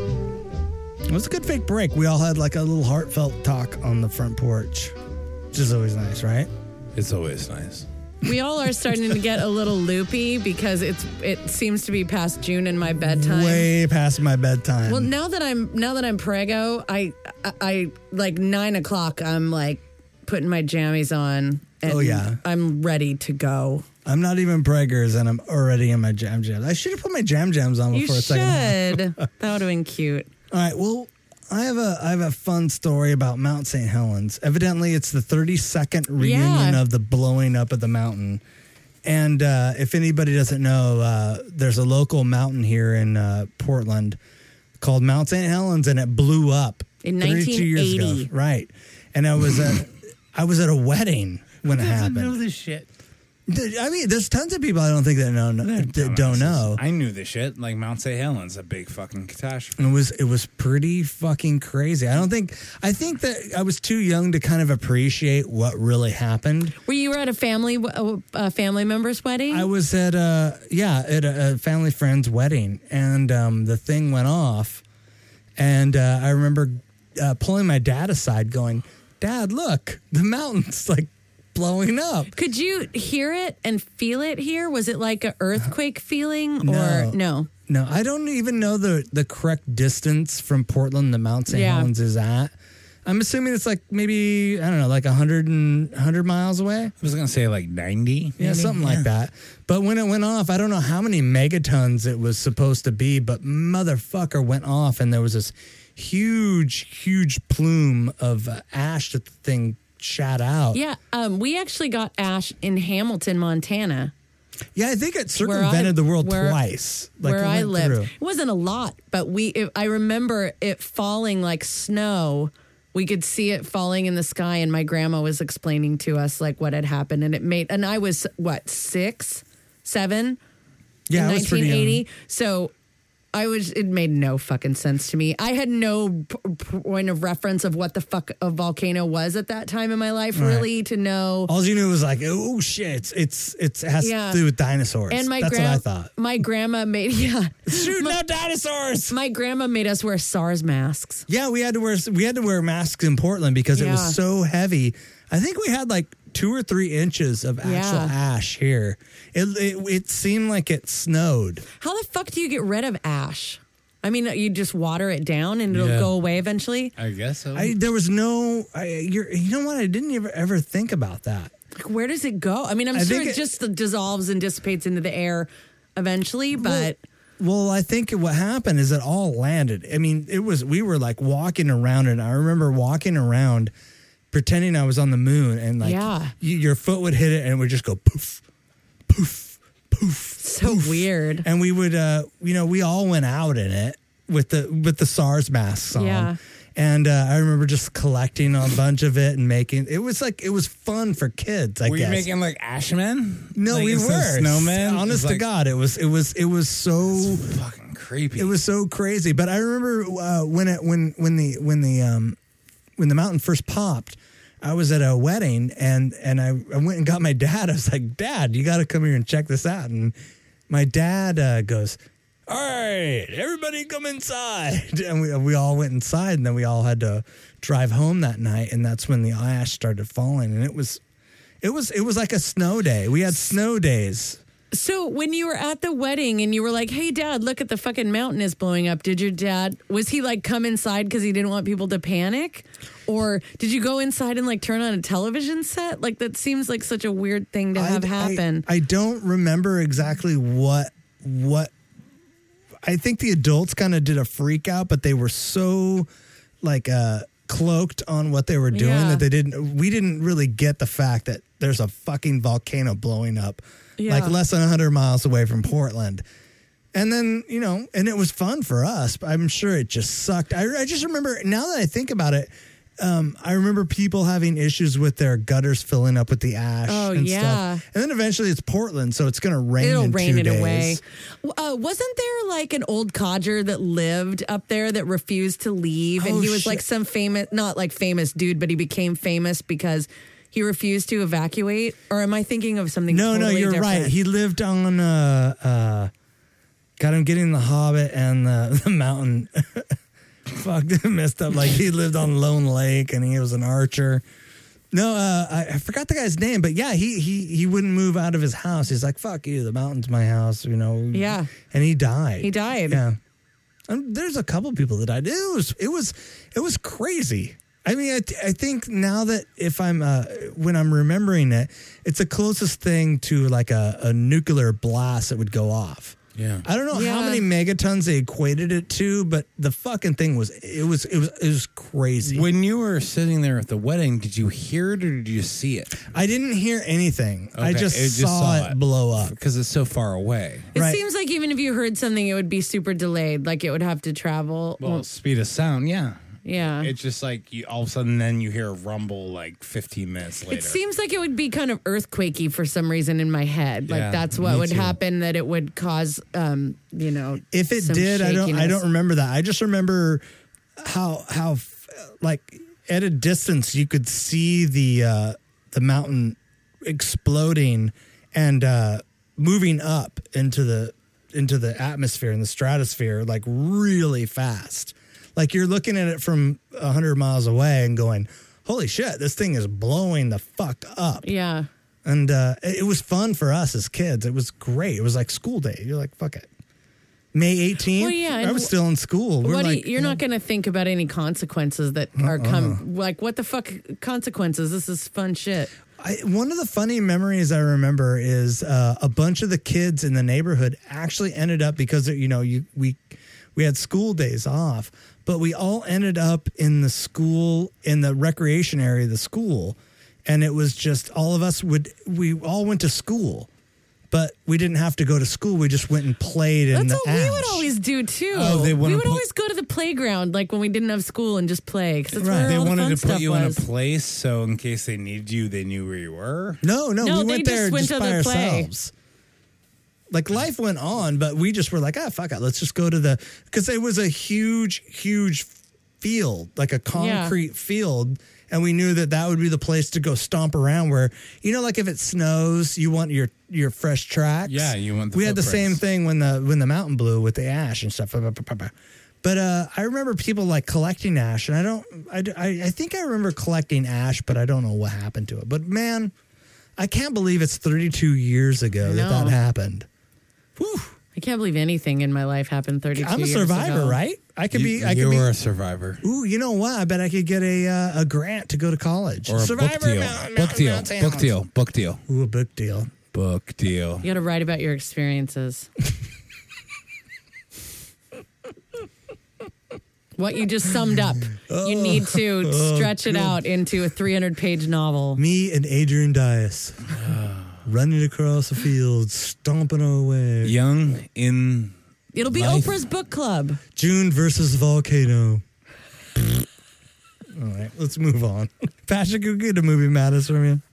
It was a good fake break. We all had like a little heartfelt talk on the front porch, which is always nice, right? It's always nice. We all are starting to get a little loopy because it's it seems to be past June and my bedtime. Way past my bedtime. Well, now that I'm now that I'm prego, I, I I like nine o'clock. I'm like putting my jammies on. And Oh, yeah. I'm ready to go. I'm not even preggers, and I'm already in my jam jams. I should have put my jam jams on You before a second. should. That would have been cute. All right. Well, I have a I have a fun story about Mount Saint Helens. Evidently, it's the thirty-second reunion Yeah. of the blowing up of the mountain. And uh, if anybody doesn't know, uh, there's a local mountain here in uh, Portland called Mount Saint Helens, and it blew up In thirty-two years nineteen eighty. ago. Right. And I was at I was at a wedding when it Who doesn't happened. know this shit? I mean, there's tons of people I don't think that know that don't know. I knew this shit. Like Mount Saint Helens, a big fucking catastrophe. It was it was pretty fucking crazy. I don't think I think that I was too young to kind of appreciate what really happened. Were you at a family a, a family member's wedding? I was at a yeah at a, a family friend's wedding, and um, the thing went off, and uh, I remember uh, pulling my dad aside, going, "Dad, look, the mountain's like blowing up." Could you hear it and feel it here? Was it like an earthquake feeling or No. no? No, I don't even know the the correct distance from Portland to Mount Saint Yeah. Helens is at. I'm assuming it's like maybe, I don't know, like one hundred, and, one hundred miles away. I was going to say like ninety. Yeah, maybe? something Yeah. like that. But when it went off, I don't know how many megatons it was supposed to be, but motherfucker went off, and there was this huge, huge plume of uh, ash that the thing shot out. Yeah, um, we actually got ash in Hamilton, Montana. Yeah, I think it Where circumvented I- the world where- twice. Like where it I went lived. through. It wasn't a lot, but we. It, I remember it falling like snow. We could see it falling in the sky, and my grandma was explaining to us like what had happened, and it made. And I was what six, seven, Yeah, in I was pretty nineteen eighty. young. So I was. It made no fucking sense to me. I had no p- point of reference of what the fuck a volcano was at that time in my life, Right. really, to know. All you knew was like, oh shit, it's it's, it's it has Yeah. to do with dinosaurs. And my That's gra- what I thought. My grandma made yeah. Shooting my, out dinosaurs. My grandma made us wear SARS masks. Yeah, we had to wear we had to wear masks in Portland because it Yeah. was so heavy. I think we had like two or three inches of actual Yeah. ash here. It, it it seemed like it snowed. How the fuck do you get rid of ash? I mean, you just water it down and it'll Yeah. go away eventually. I guess so. I there was no. I, you're, you know what? I didn't ever ever think about that. Like, where does it go? I mean, I'm I sure think it, it- just dissolves and dissipates into the air eventually, but Well, I think what happened is it all landed. I mean, it was we were like walking around, and I remember walking around, pretending I was on the moon, and like Yeah. y- your foot would hit it, and it would just go poof, poof, poof. so weird. And we would, uh, you know, we all went out in it with the with the SARS masks on. Yeah. And uh, I remember just collecting a bunch of it and making it was like it was fun for kids. I were guess. you making like Ashmen? No, Like, we instead of were snowmen. Honest It's to like God, it was it was it was so fucking creepy. it was so crazy. But I remember uh, when it when when the when the um when the mountain first popped, I was at a wedding and and I, I went and got my dad. I was like, Dad, you got to come here and check this out. And my dad uh, goes, all right, everybody come inside. And we we all went inside, and then we all had to drive home that night. And that's when the ash started falling, and it was it was it was like a snow day. We had snow days. So when you were at the wedding and you were like, "Hey, Dad, look at the fucking mountain is blowing up," did your dad was he like come inside because he didn't want people to panic, or did you go inside and like turn on a television set? Like that seems like such a weird thing to have I- happen. I, I don't remember exactly what what I think the adults kind of did a freak out, but they were so like uh, cloaked on what they were doing Yeah. that they didn't. We didn't really get the fact that there's a fucking volcano blowing up, Yeah. like less than one hundred miles away from Portland. And then, you know, and it was fun for us, but I'm sure it just sucked. I, I just remember, now that I think about it, um, I remember people having issues with their gutters filling up with the ash Oh, and yeah. stuff. And then eventually it's Portland, so it's going to rain It'll in rain two it days. away. Uh, wasn't there like an old codger that lived up there that refused to leave? And Oh, he was shit. like some famous, not like famous dude, but he became famous because he refused to evacuate? Or am I thinking of something No, totally no, you're different? right. He lived on, uh, uh, got him getting the Hobbit and the, the mountain. Fuck, messed up. Like he lived on Lone Lake and he was an archer. No, uh, I, I forgot the guy's name, but yeah, he he he wouldn't move out of his house. He's like, "Fuck you, the mountain's my house," you know. Yeah, and he died. He died. Yeah, and there's a couple people that died. It was it was it was crazy. I mean, I, I think now that if I'm uh, when I'm remembering it, it's the closest thing to like a, a nuclear blast that would go off. Yeah. I don't know Yeah. how many megatons they equated it to, but the fucking thing was it was it was it was crazy. When you were sitting there at the wedding, did you hear it or did you see it? I didn't hear anything. I Okay, just, it just saw, saw it it. blow up. Because it's so far away. It Right. seems like even if you heard something, it would be super delayed. Like it would have to travel. Well, speed of sound, yeah. yeah. It's just like you, all of a sudden then you hear a rumble like fifteen minutes later. It seems like it would be kind of earthquakey for some reason in my head. Like Yeah, that's what me would too. happen. That it would cause, um, you know, If it some did, I don't I shakiness. don't remember that. I just remember how how like at a distance you could see the uh, the mountain exploding and uh, moving up into the into the atmosphere and the stratosphere like really fast. Like you're looking at it from one hundred miles away and going, holy shit, this thing is blowing the fuck up. Yeah. And uh, it it was fun for us as kids. It was great. It was like school day. You're like, fuck it. May eighteenth, Well, yeah, I and was still in school. We're What do like, you, you're not going to think about any consequences that are come. Like, what the fuck consequences? This is fun shit. I, one of the funny memories I remember is uh, a bunch of the kids in the neighborhood actually ended up because you know you we we had school days off, but we all ended up in the school in the recreation area of the school, and it was just all of us would we all went to school, but we didn't have to go to school. We just went and played in That's the what ash. we would always do too. Oh, they we wanna would put- always go to the playground, like when we didn't have school, and just play. Because that's Right. where They all the wanted fun to put stuff you was. in a place so in case they needed you, they knew where you were. No, no, No, we they went just there went just to by the play. ourselves. Like life went on, but we just were like, ah, fuck it, let's just go to the because it was a huge, huge field, like a concrete field, and we knew that that would be the place to go stomp around. Where you know, like if it snows, you want your your fresh tracks. Yeah, you want the we had the footprints. same thing when the when the mountain blew with the ash and stuff. But uh, I remember people like collecting ash, and I don't. I, I I think I remember collecting ash, but I don't know what happened to it. But man, I can't believe it's thirty-two years ago I that that know. happened. Whew. I can't believe anything in my life happened thirty-two I'm a years survivor, ago. right? I could you be. I you could be. were a survivor. Ooh, you know what? I bet I could get a uh, a grant to go to college. Or a survivor book deal. Mountain- book deal. Mountain Book Towns. deal. Book deal. Ooh, a book deal. Book deal. You got to write about your experiences. What you just summed up. You need to Oh, stretch it good. out into a three hundred page novel. Me and Adrian Dias running across the field, stomping our way. Young in It'll be Life. Oprah's book club. June versus volcano. All right, let's move on. Patrick, you get a movie matters from you.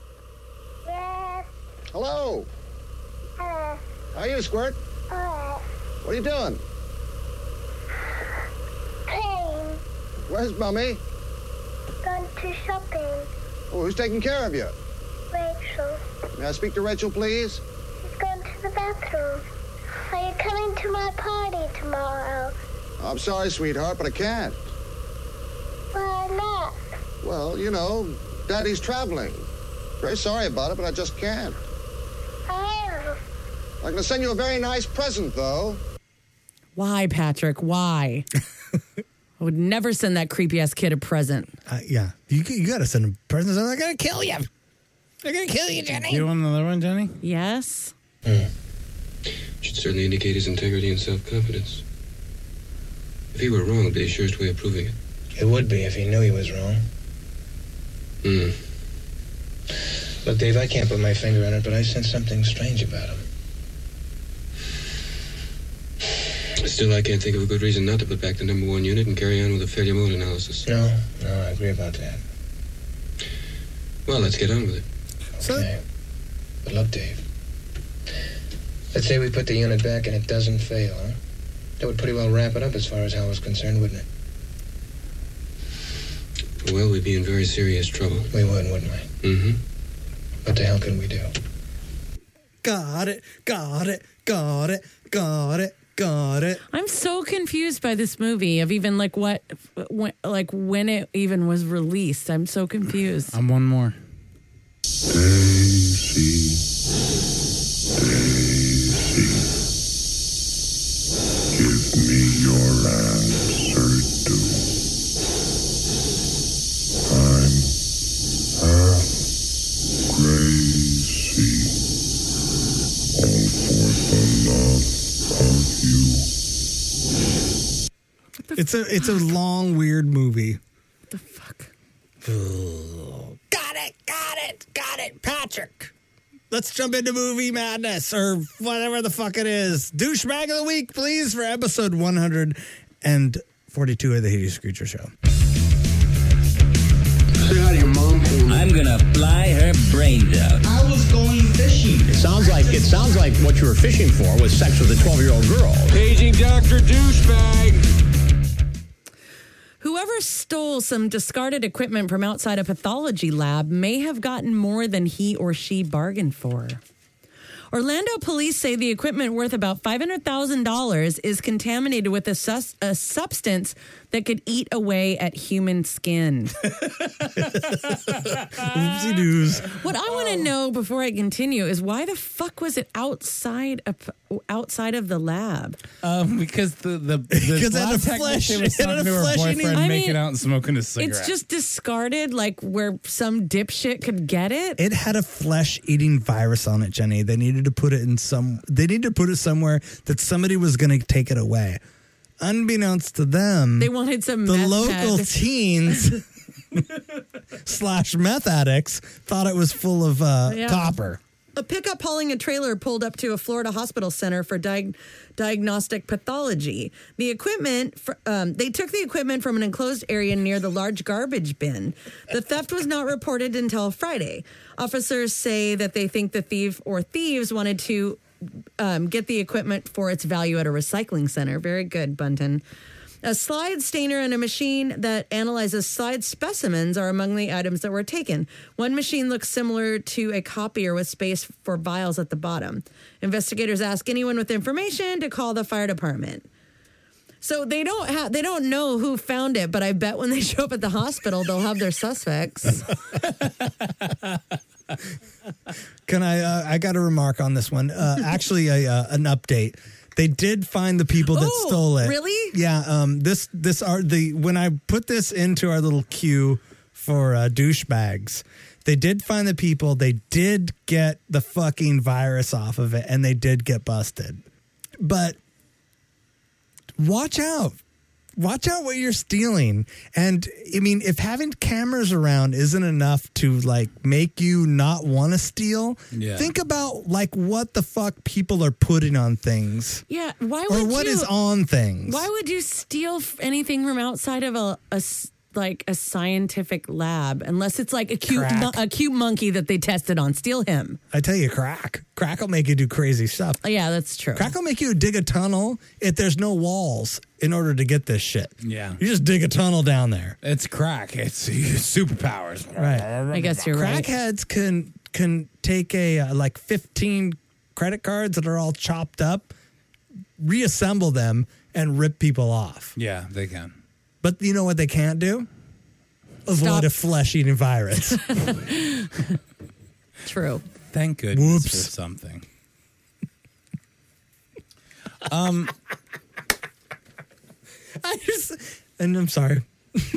Hello. How are you, Squirt? What are you doing? Where's Mummy? Gone to shopping. Oh, who's taking care of you? Rachel. May I speak to Rachel, please? She's gone to the bathroom. Are you coming to my party tomorrow? I'm sorry, sweetheart, but I can't. Why not? Well, you know, Daddy's traveling. Very sorry about it, but I just can't. Oh. I'm going to send you a very nice present, though. Why, Patrick? Why? I would never send that creepy ass kid a present. Uh, yeah, you you got to send him presents. I'm gonna kill you. They're gonna kill you, Jenny. You want another one, Jenny? Yes. Should certainly indicate his integrity and self-confidence. If he were wrong, it'd be the surest way of proving it. It would be if he knew he was wrong. Hmm. Look, Dave, I can't put my finger on it, but I sense something strange about him. Still, I can't think of a good reason not to put back the number one unit and carry on with a failure mode analysis. No, no, I agree about that. Well, let's get on with it. Okay. But look, Dave. Let's say we put the unit back and it doesn't fail, huh? That would pretty well wrap it up as far as Hal was concerned, wouldn't it? Well, we'd be in very serious trouble. We would, wouldn't we? Mm-hmm. What the hell can we do? Got it, got it, got it, got it, got it. I'm so confused by this movie of even like what, when, like when it even was released. I'm so confused. I'm one more. Daisy, Daisy, give me your answer, do. I'm half crazy, all for the love of you. It's a it's a long, weird movie. What the fuck? Got it, got it, got it, Patrick. Let's jump into movie madness or whatever the fuck it is. Douchebag of the week, please, for episode one hundred forty-two of the Hideous Creature Show. Say hi to your mom. I'm gonna fly her brains out. I was going fishing. It sounds like it sounds like what you were fishing for was sex with a twelve-year-old girl. Paging Doctor Douchebag. Whoever stole some discarded equipment from outside a pathology lab may have gotten more than he or she bargained for. Orlando police say the equipment worth about five hundred thousand dollars is contaminated with a, sus- a substance that could eat away at human skin. Oopsie doos. What I want to know before I continue is why the fuck was it outside of, outside of the lab? Um, because the the, the Because lab it had a technician flesh- was it had talking a to her flesh-eating- boyfriend, I making mean, out and smoking a cigarette. It's just discarded, like where some dipshit could get it. It had a flesh-eating virus on it, Jenny. They needed to put it in some. They needed to put it somewhere that somebody was going to take it away. Unbeknownst to them, They wanted some the meth local head. teens slash meth addicts thought it was full of uh, Yeah. copper. A pickup hauling a trailer pulled up to a Florida hospital center for diag- diagnostic pathology. The equipment, fr- um, they took the equipment from an enclosed area near the large garbage bin. The theft was not reported until Friday. Officers say that they think the thief or thieves wanted to um, get the equipment for its value at a recycling center. Very good, Bunton. A slide stainer and a machine that analyzes slide specimens are among the items that were taken. One machine looks similar to a copier with space for vials at the bottom. Investigators ask anyone with information to call the fire department. So they don't have, they don't know who found it, but I bet when they show up at the hospital, they'll have their suspects. Can I? Uh, I got a remark on this one. Uh, actually, a, uh, an update. They did find the people that Oh, stole it. really? Yeah. Um. This. This are the when I put this into our little queue for uh, douchebags. They did find the people. They did get the fucking virus off of it, and they did get busted. But watch out. Watch out what you're stealing. And I mean, if having cameras around isn't enough to like make you not want to steal, Yeah. think about like what the fuck people are putting on things. Yeah, why Or would what you, is on things. Why would you steal f- anything from outside of a, a s- like a scientific lab unless it's like a cute Crack. mo- a cute monkey that they tested on? Steal him. I tell you, crack. Crack will make you do crazy stuff. Oh, yeah, that's true. Crack will make you dig a tunnel if there's no walls in order to get this shit. Yeah. You just dig a tunnel down there. It's crack. It's superpowers. Right. I guess you're right. Crackheads can can take a uh, like fifteen credit cards that are all chopped up, reassemble them, and rip people off. Yeah, they can. But you know what they can't do? Avoid Stop. a flesh-eating virus. True. Thank goodness Whoops. for something. Um, I just, and I'm sorry.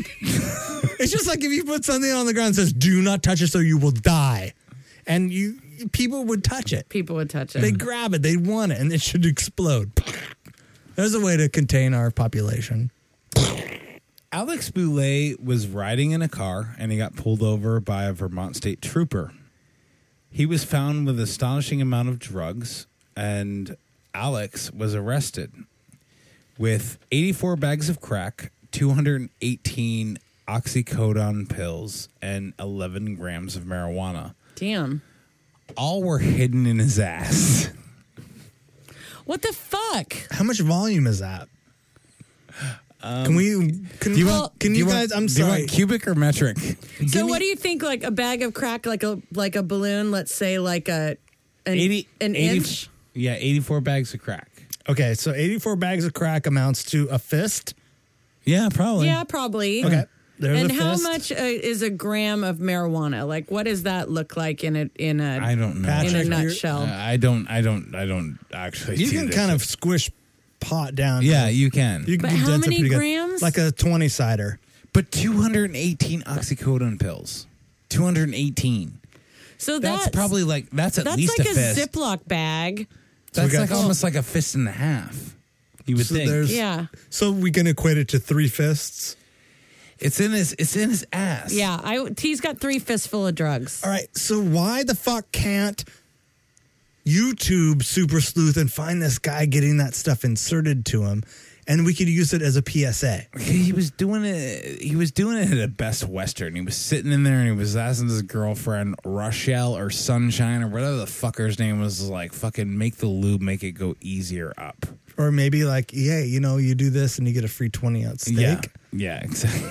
It's just like if you put something on the ground that says, do not touch it so you will die. And you people would touch it. People would touch it. They grab it. They want it, and it should explode. There's a way to contain our population. Alex Boulay was riding in a car, and he got pulled over by a Vermont state trooper. He was found with an astonishing amount of drugs, and Alex was arrested with eighty-four bags of crack, two hundred eighteen oxycodone pills, and eleven grams of marijuana. Damn. All were hidden in his ass. What the fuck? How much volume is that? Um, can we? Can, do you well, want, can do you you guys? Want, I'm do sorry. You want cubic or metric? So, what do you think? Like a bag of crack, like a like a balloon. Let's say like a an, eighty, an eighty, inch. Yeah, eighty-four bags of crack. Okay, so eighty-four bags of crack amounts to a fist. Yeah, probably. Yeah, probably. Okay. There's and a how fist. much uh, is a gram of marijuana? Like, what does that look like in a in a? I don't know. In a Patrick, nutshell. Uh, I don't. I don't. I don't actually. You do can this. kind of squish pot down. Yeah, you can. You can But condense how it many pretty good. grams? Like a twenty cider. But two hundred eighteen oxycodone pills. two hundred eighteen. So That's, that's, probably like that's at that's least like a a, fist. Ziploc bag. That's we got- like almost like a fist and a half. You would So think. there's- Yeah. So we can equate it to three fists. It's in his. It's in his ass. Yeah, I T's got three fistful of drugs. All right. So why the fuck can't YouTube Super Sleuth and find this guy getting that stuff inserted to him, and we could use it as a P S A? He was doing it. He was doing it at a Best Western. He was sitting in there and he was asking his girlfriend Rochelle or Sunshine or whatever the fucker's name was, like, fucking make the lube, make it go easier up. Or maybe like, yeah, you know, you do this and you get a free twenty ounce steak. Yeah, yeah, exactly.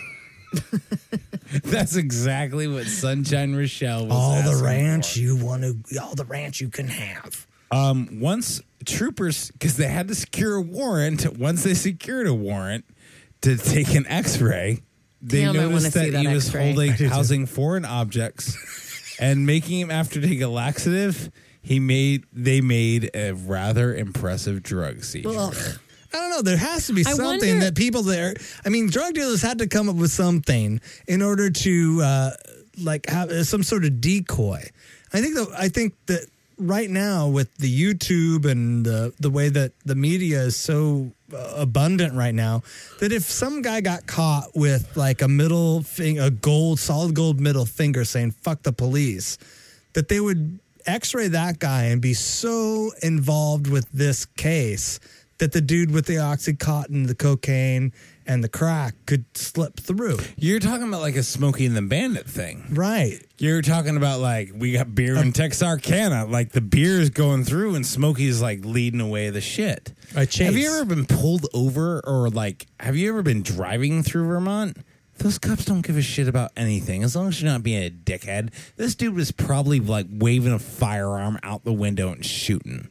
That's exactly what Sunshine Rochelle was. All the asking ranch for. you want to, all the ranch you can have. Um, once troopers, because they had to secure a warrant. Once they secured a warrant to take an X-ray, they Damn, I wanna noticed see that, that he was X-ray. holding, I do too. housing foreign objects, and making him after take a laxative. He made they made a rather impressive drug seizure. Ugh. I don't know. There has to be I something wonder- that people there. I mean, drug dealers had to come up with something in order to uh, like have uh, some sort of decoy. I think that I think that right now with the YouTube and the the way that the media is so uh, abundant right now, that if some guy got caught with like a middle thing, a gold, solid gold middle finger saying "fuck the police," that they would X-ray that guy and be so involved with this case that the dude with the Oxycontin, the cocaine, and the crack could slip through. You're talking about like a Smokey and the Bandit thing. Right. You're talking about like we got beer in Texarkana, like the beer is going through and Smokey's like leading away the shit. A chase. Have you ever been pulled over or like have you ever been driving through Vermont? Those cops don't give a shit about anything as long as you're not being a dickhead. This dude was probably like waving a firearm out the window and shooting.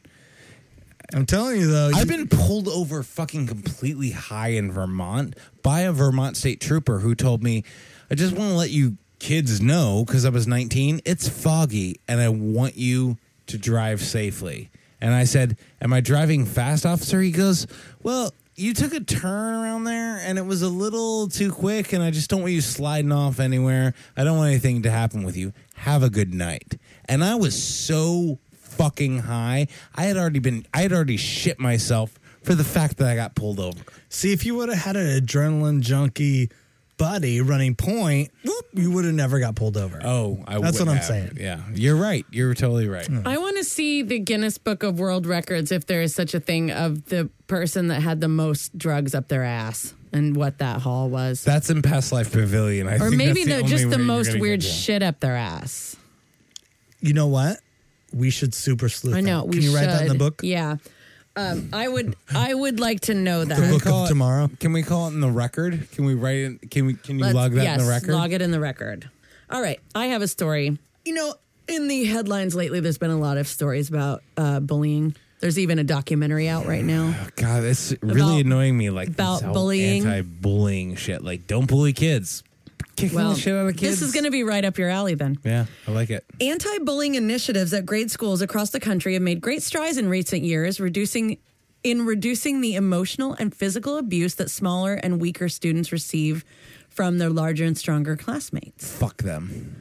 I'm telling you though, I've you- been pulled over fucking completely high in Vermont by a Vermont state trooper who told me, I just want to let you kids know, because I was nineteen, it's foggy and I want you to drive safely. And I said, am I driving fast, officer? He goes, well, you took a turn around there and it was a little too quick and I just don't want you sliding off anywhere. I don't want anything to happen with you. Have a good night. And I was so fucking high. I had already been, I had already shit myself for the fact that I got pulled over. see if you would have had an adrenaline junkie buddy running point, whoop, you would have never got pulled over. Oh, I That's would what I'm have. saying. Yeah, you're right. You're totally right. I want to see the Guinness Book of World Records, if there is such a thing, of the person that had the most drugs up their ass and what that haul was. That's in Past Life Pavilion. I Or think maybe that's the, just only the way you're most gonna weird get to. shit up their ass. You know what? We should super sleuth. I know. that. We Can you write that in the should. book? Yeah. Um, I would. I would like to know that. The book Call of it- tomorrow. Can we call it in the record? Can we write it? Can we? Can you Let's- log that yes, in the record? log it in the record. All right. I have a story. You know, in the headlines lately, there's been a lot of stories about uh, bullying. There's even a documentary out right now. God, it's really About- annoying me. Like about this whole bullying. anti-bullying shit. Like, don't bully kids. Kicking Well, the shit out of kids. this is going to be right up your alley then. Yeah, I like it. Anti-bullying initiatives at grade schools across the country have made great strides in recent years, reducing in reducing the emotional and physical abuse that smaller and weaker students receive from their larger and stronger classmates. Fuck them.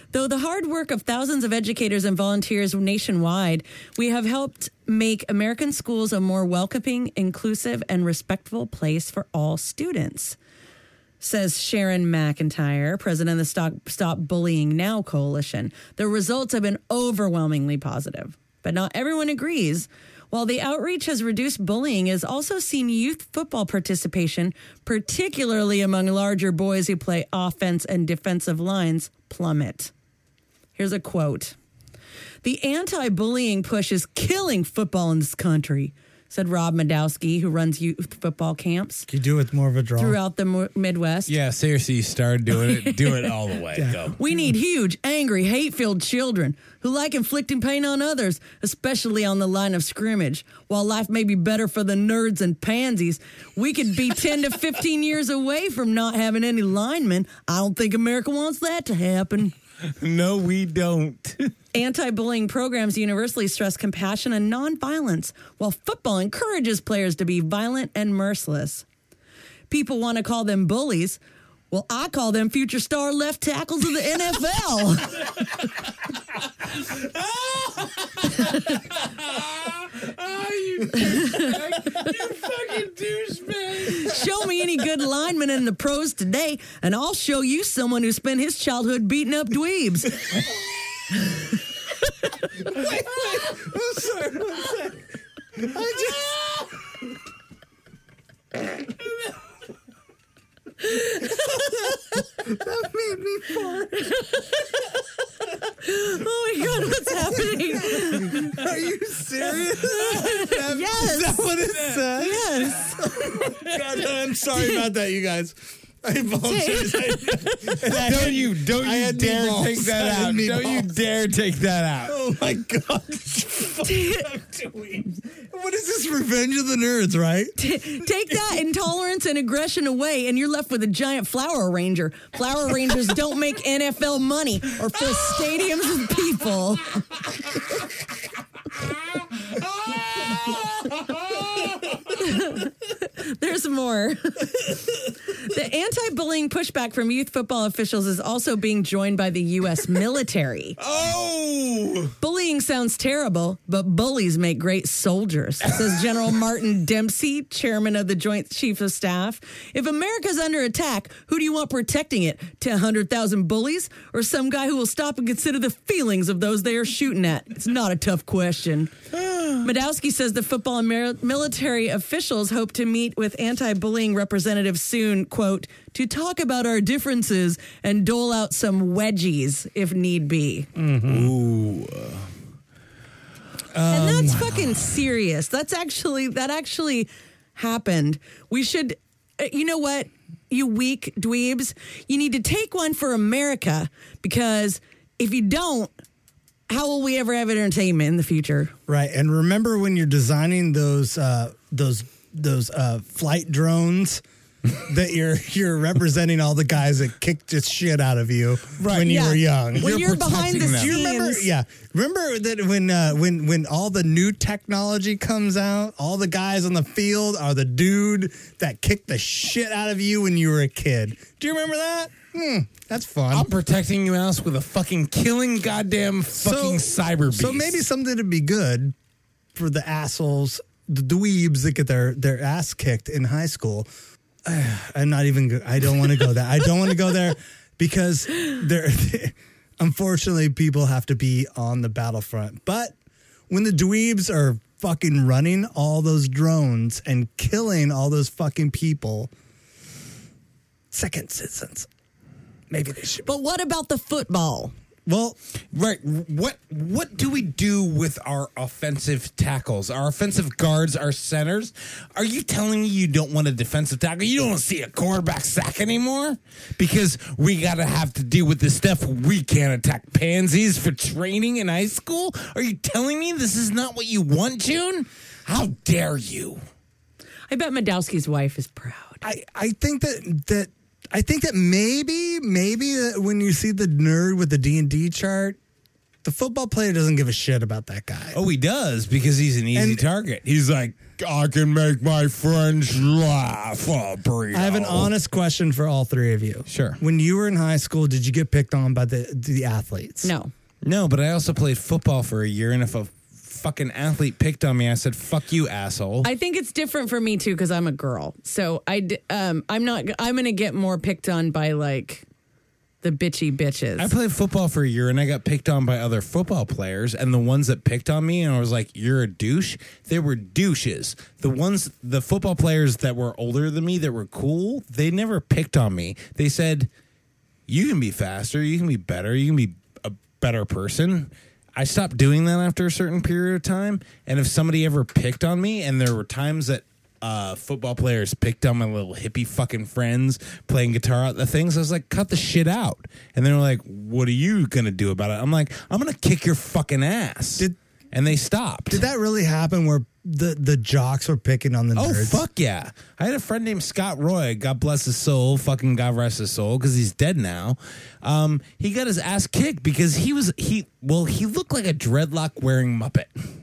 Though the hard work of thousands of educators and volunteers nationwide, we have helped make American schools a more welcoming, inclusive, and respectful place for all students, says Sharon McIntyre, president of the Stop, Stop Bullying Now Coalition. The results have been overwhelmingly positive, but not everyone agrees. While the outreach has reduced bullying, it has also seen youth football participation, particularly among larger boys who play offense and defensive lines, plummet. Here's a quote. "The anti-bullying push is killing football in this country," said Rob Madowski, who runs youth football camps. Can you do it with more of a draw? Throughout the mo- Midwest. Yeah, seriously, you started doing it. Do it all the way. Yeah. Go. "We need huge, angry, hate-filled children who like inflicting pain on others, especially on the line of scrimmage. While life may be better for the nerds and pansies, we could be ten to fifteen years away from not having any linemen. I don't think America wants that to happen." No, we don't. Anti-bullying programs universally stress compassion and nonviolence, while football encourages players to be violent and merciless. People want to call them bullies. Well, I call them future star left tackles of the N F L. Oh, you douchebag. You fucking douchebag. Show me any good linemen in the pros today, and I'll show you someone who spent his childhood beating up dweebs. wait, wait. I'm sorry. One sec. I just. That made me fart. Oh my God, what's happening? Are you serious? That, Yes. Is that what it said? Yes. God, I'm sorry about that, you guys. I apologize. I, and I Don't had- you, don't I you had dare meatballs. take I that had out. Don't you meatballs. dare take that out. Oh my God. What is this, Revenge of the Nerds, right? Take that intolerance and aggression away, and you're left with a giant flower arranger. Flower arrangers don't make N F L money or fill stadiums with people. There's more. The anti-bullying pushback from youth football officials is also being joined by the U S military. Oh! Bullying sounds terrible, but bullies make great soldiers, says General Martin Dempsey, chairman of the Joint Chiefs of Staff. If America's under attack, who do you want protecting it? one hundred thousand bullies or some guy who will stop and consider the feelings of those they are shooting at? It's not a tough question. Madowski says the football and mer- military officials hope to meet with anti-bullying representatives soon, quote, to talk about our differences and dole out some wedgies if need be. Mm-hmm. Ooh. And that's fucking serious. That's actually, that actually happened. We should, uh, you know what, you weak dweebs, you need to take one for America, because if you don't, how will we ever have entertainment in the future? Right, and remember when you're designing those uh, those those uh, flight drones that you're you're representing all the guys that kicked the shit out of you Right. when you Yeah. were young. When you're behind the protecting them. Do you remember? scenes. Yeah, remember that when uh, when when all the new technology comes out, all the guys on the field are the dude that kicked the shit out of you when you were a kid. Do you remember that? Hmm, that's fun. I'm protecting you else with a fucking killing goddamn fucking cyber beast. So maybe something to be good for the assholes, the dweebs that get their, their ass kicked in high school. I'm not even, go- I don't want to go there. I don't want to go there because there, unfortunately, people have to be on the battlefront. But when the dweebs are fucking running all those drones and killing all those fucking people, second citizens, maybe they should. But what about the football? Well, right. What what do we do with our offensive tackles, our offensive guards, our centers? Are you telling me you don't want a defensive tackle? You don't want to see a quarterback sack anymore? Because we got to have to deal with this stuff. We can't attack pansies for training in high school? Are you telling me this is not what you want, June? How dare you? I bet Madowski's wife is proud. I, I think that that I think that maybe maybe that when you see the nerd with the D and D chart, the football player doesn't give a shit about that guy. Oh, he does because he's an easy And- target. He's like, I can make my friends laugh. Oh, burrito. I have an honest question for all three of you. Sure. When you were in high school, did you get picked on by the the athletes? No. No, but I also played football for a year, and if a fucking athlete picked on me, I said, fuck you, asshole. I think it's different for me too because I'm a girl. So I d- um I'm not I'm gonna get more picked on by like the bitchy bitches. I played football for a year, and I got picked on by other football players, and the ones that picked on me, and I was like, you're a douche, they were douches. The ones, the football players that were older than me that were cool, they never picked on me. They said, you can be faster, you can be better, you can be a better person. I stopped doing that after a certain period of time, and if somebody ever picked on me, and there were times that uh, football players picked on my little hippie fucking friends playing guitar out the things, I was like, cut the shit out. And they were like, what are you going to do about it? I'm like, I'm going to kick your fucking ass. Did, and they stopped. Did that really happen where the, the jocks were picking on the Oh, nerds? fuck yeah. I had a friend named Scott Roy. God bless his soul. Fucking God rest his soul, because he's dead now. Um, he got his ass kicked because he was, he, well, he looked like a dreadlock wearing Muppet.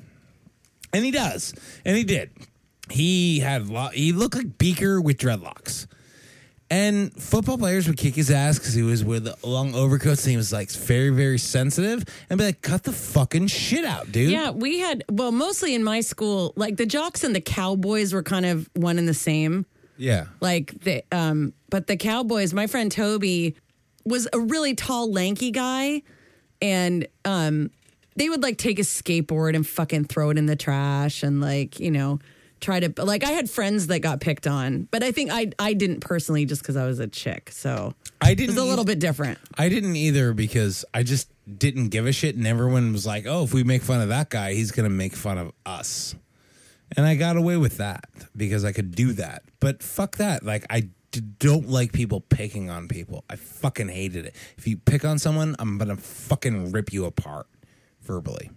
And he does. And he did. He had, lo- he looked like Beaker with dreadlocks. And football players would kick his ass because he was with long overcoats and he was like very, very sensitive and be like, cut the fucking shit out, dude. Yeah, we had, well, mostly in my school, like the jocks and the cowboys were kind of one and the same. Yeah. Like the, um, but the cowboys, my friend Toby was a really tall, lanky guy, and um, they would like take a skateboard and fucking throw it in the trash and like, you know, try to, like, I had friends that got picked on, but I think I I didn't personally just because I was a chick. So I didn't. It was a little bit different. I didn't either because I just didn't give a shit, and everyone was like, "Oh, if we make fun of that guy, he's gonna make fun of us," and I got away with that because I could do that. But fuck that! Like I d- don't like people picking on people. I fucking hated it. If you pick on someone, I'm gonna fucking rip you apart verbally.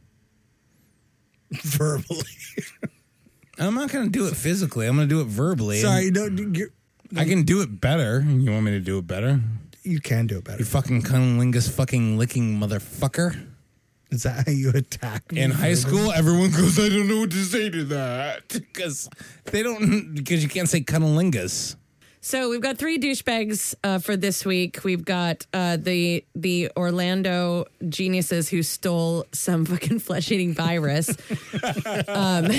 Verbally. I'm not going to do it physically. I'm going to do it verbally. Sorry, you don't. You're, I can do it better. You want me to do it better? You can do it better. You fucking cunnilingus fucking licking motherfucker. Is that how you attack me? In high verbally? school, everyone goes, I don't know what to say to that. Because they don't, because you can't say cunnilingus. So we've got three douchebags uh, for this week. We've got uh, the the Orlando geniuses who stole some fucking flesh-eating virus. um,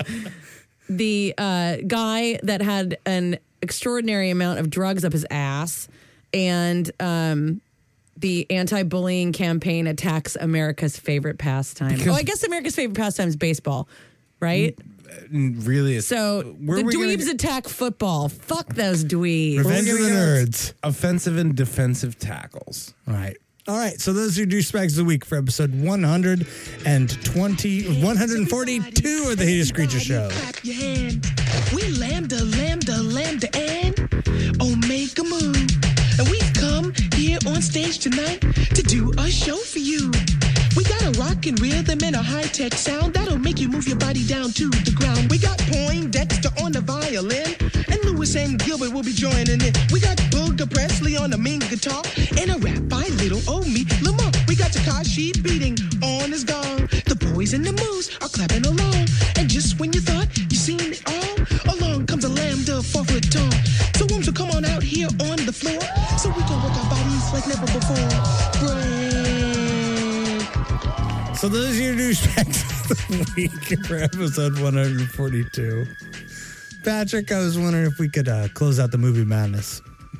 the uh, guy that had an extraordinary amount of drugs up his ass, and um, the anti-bullying campaign attacks America's favorite pastime. Because- oh, I guess America's favorite pastime is baseball, right? Really is. So Where the are we gonna dweebs get- attack football. Fuck those dweebs. Revenge of the nerds. Offensive and defensive tackles. All right. All right. So those are your douchebags of the week for episode one hundred twenty, one hundred forty-two of the Hideous Creature Show. Clap your hand. We lambda, lambda, lambda, and oh, make a move. And we've come here on stage tonight to do a show for you. We got a rockin' rhythm and a high-tech sound that'll make you move your body down to the ground. We got Poindexter on the violin, and Lewis and Gilbert will be joining in. We got Booger Presley on the mean guitar, and a rap by little old me, Lamar. We got Takashi beating on his gong. The boys and the moves are clapping along, and just when you thought you seen it all, along comes a lambda four-foot tall. So won't you come on out here on the floor, so we can work our bodies like never before. Break. So those are your douchebags of the week for episode one hundred forty-two. Patrick, I was wondering if we could uh, close out the movie madness.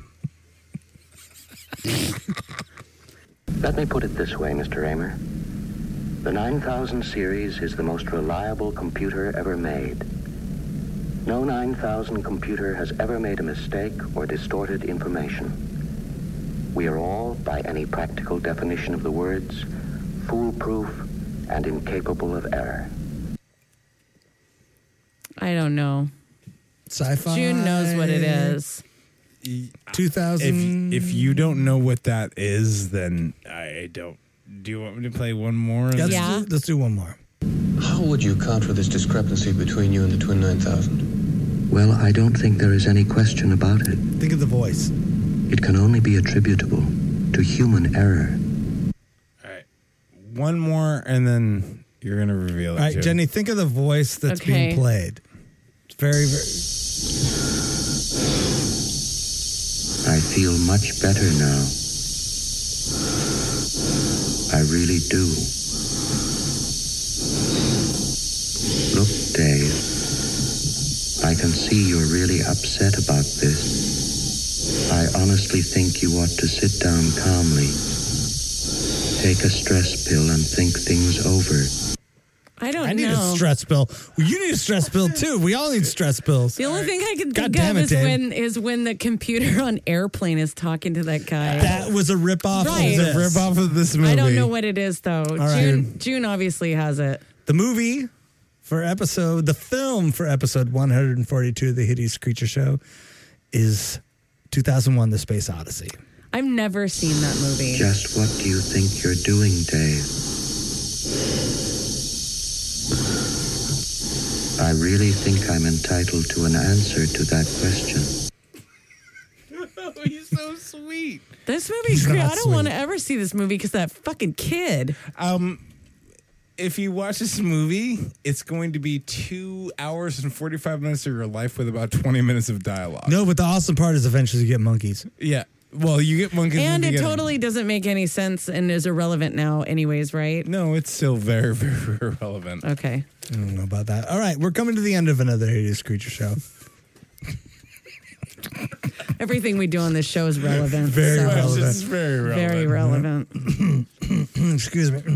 Let me put it this way, Mister Raymer. The nine thousand series is the most reliable computer ever made. No nine thousand computer has ever made a mistake or distorted information. We are all, by any practical definition of the words, foolproof and incapable of error. I don't know. Sci-fi. June knows what it is. two thousand. If, if you don't know what that is, then I don't. Do you want me to play one more? Yeah, let's, Yeah. Do, let's do one more. How would you account for this discrepancy between you and the Twin nine thousand? Well, I don't think there is any question about it. Think of the voice. It can only be attributable to human error. one more, and then you're gonna reveal it. All right, June. Jenny, think of the voice that's Okay. being played. It's very, very. I feel much better now. I really do. Look, Dave, I can see you're really upset about this. I honestly think you ought to sit down calmly, take a stress pill, and think things over. I don't I need know. a stress pill. Well, you need a stress pill too. We all need stress pills. The only thing I can God think damn of it, is Dave. when is when the computer on Airplane is talking to that guy. That was a ripoff Right. of this. Rip off of this movie. I don't know what it is though. right. June June obviously has it. The movie for episode, the film for episode one forty-two of the Hideous Creature Show is two thousand one, The Space Odyssey. I've never seen that movie. Just what do you think you're doing, Dave? I really think I'm entitled to an answer to that question. He's so sweet. This movie's He's great. not I don't sweet. want to ever see this movie because that fucking kid. Um, if you watch this movie, it's going to be two hours and forty-five minutes of your life with about twenty minutes of dialogue. No, but the awesome part is eventually you get monkeys. Yeah. Well, you get monkeys. in And the it beginning. totally doesn't make any sense and is irrelevant now anyways, right? No, it's still very, very relevant. Okay. I don't know about that. All right, we're coming to the end of another Hideous Creature Show. Everything we do on this show is relevant. Very so- relevant. It's very relevant. Very relevant. Excuse me.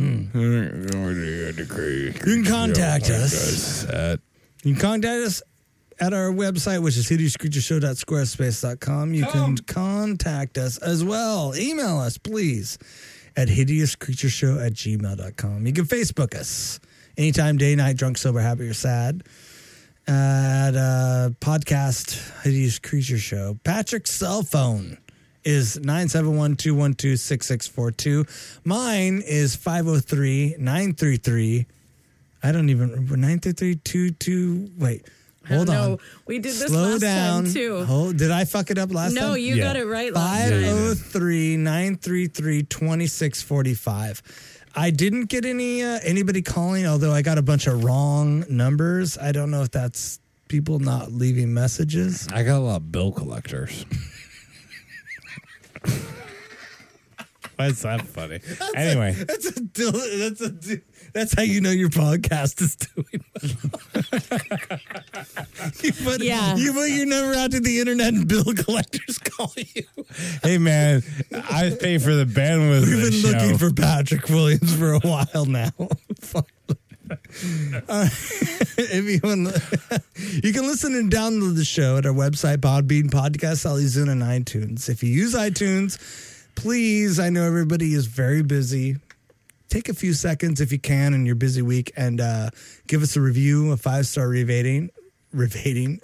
You can contact us. At You can contact us at our website, which is hideous creature show dot squarespace dot com. You can contact us as well. Email us, please, at hideous creature show at gmail dot com. You can Facebook us anytime, day, night, drunk, sober, happy, or sad. At uh, podcast Hideous Creature Show. Patrick's cell phone is nine seven one, two one two, six six four two. Mine is five oh three, nine three three. I don't even remember. nine three three two two. Wait, hold I don't on. know. We did this Slow last down. time too. Hold, did I fuck it up last time? No, you Yeah. got it right last five time. oh three, nine three three, two six four five. I didn't get any uh, anybody calling, although I got a bunch of wrong numbers. I don't know if that's people not leaving messages. I got a lot of bill collectors. Why is that funny? Anyway, That's a deal- that's a deal- that's how you know your podcast is doing well. you put Yeah. you put your number out to the internet and bill collectors call you. hey man, I pay for the bandwidth. We've of been this looking show. for Patrick Williams for a while now. Uh, if you want, you can listen and download the show at our website, Podbean, Podcast, Zune, and iTunes. If you use iTunes, please, I know everybody is very busy. Take a few seconds if you can in your busy week and uh, give us a review, a five-star revating. Revating.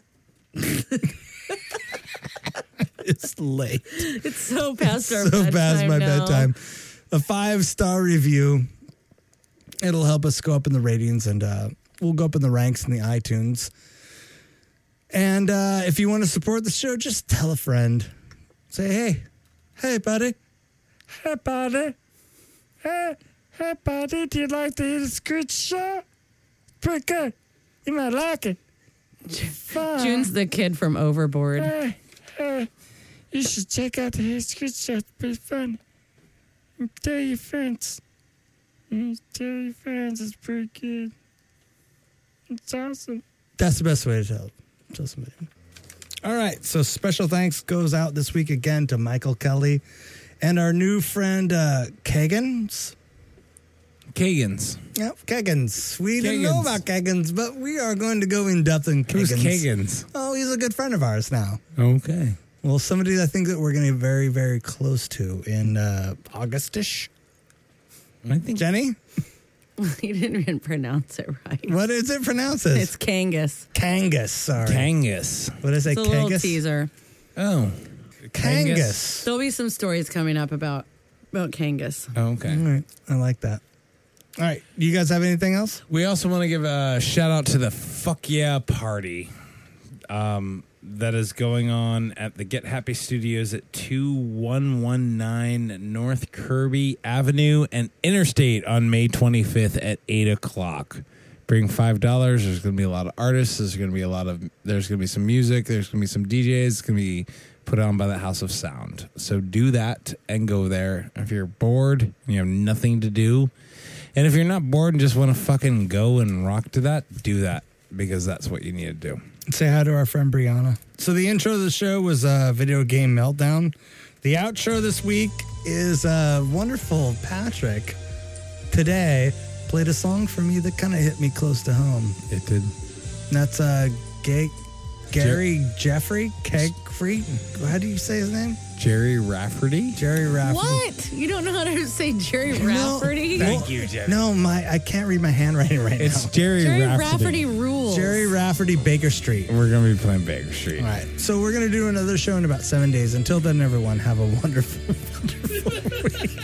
It's late. It's so past our so bedtime past my now. bedtime. A five-star review. It'll help us go up in the ratings, and uh, we'll go up in the ranks in the iTunes. And uh, if you want to support the show, just tell a friend. Say, hey, hey, buddy. Hey, buddy. Hey, hey, buddy, do you like the Hideous Creature Show? Pretty good. You might like it. Fun. June's the kid from Overboard. Hey, hey, you should check out the Hideous Creature Show. It's pretty fun. Tell your friends. You tell your friends it's pretty good. It's awesome. That's the best way to tell, tell somebody. All right, so special thanks goes out this week again to Michael Kelly and our new friend uh, Kagans. Kagans. Yep, Kagans. We didn't know Kagans. about Kagans, but we are going to go in depth in Kagans. Who's Kagans? Oh, he's a good friend of ours now. Okay. Well, somebody I think that we're going to be very, very close to in uh, Augustish. I think Jenny? You didn't even pronounce it right. What is it pronounced as? It's Kangas. Kangas, sorry. Kangas. What did I say? It's a little Kangas? teaser. Oh. Kangas. There'll be some stories coming up about about Kangas. Oh, okay. All right. I like that. All right. Do you guys have anything else? We also want to give a shout out to the Fuck Yeah Party. Um, that is going on at the Get Happy Studios at two one one nine North Kirby Avenue and Interstate on May twenty-fifth at eight o'clock. Bring five dollars. There's going to be a lot of artists. There's going to be a lot of, there's going to be some music. There's going to be some D Js. It's going to be put on by the House of Sound. So do that and go there. If you're bored and you have nothing to do, and if you're not bored and just want to fucking go and rock to that, do that, because that's what you need to do. Say hi to our friend Brianna. So the intro of the show was a video game meltdown. The outro this week is uh, wonderful. Patrick today played a song for me that kind of hit me close to home. It did. And that's uh, Gay, Gary Jer- Jeffrey Kegfrey. How do you say his name? Jerry Rafferty. Jerry Rafferty. What? You don't know how to say Jerry Rafferty? No, Thank you, Jerry. No, my I can't read my handwriting right it's now. Jerry, Jerry Rafferty. Rafferty rules. Jerry Rafferty, Baker Street. We're going to be playing Baker Street. All right. So we're going to do another show in about seven days. Until then, everyone, have a wonderful, wonderful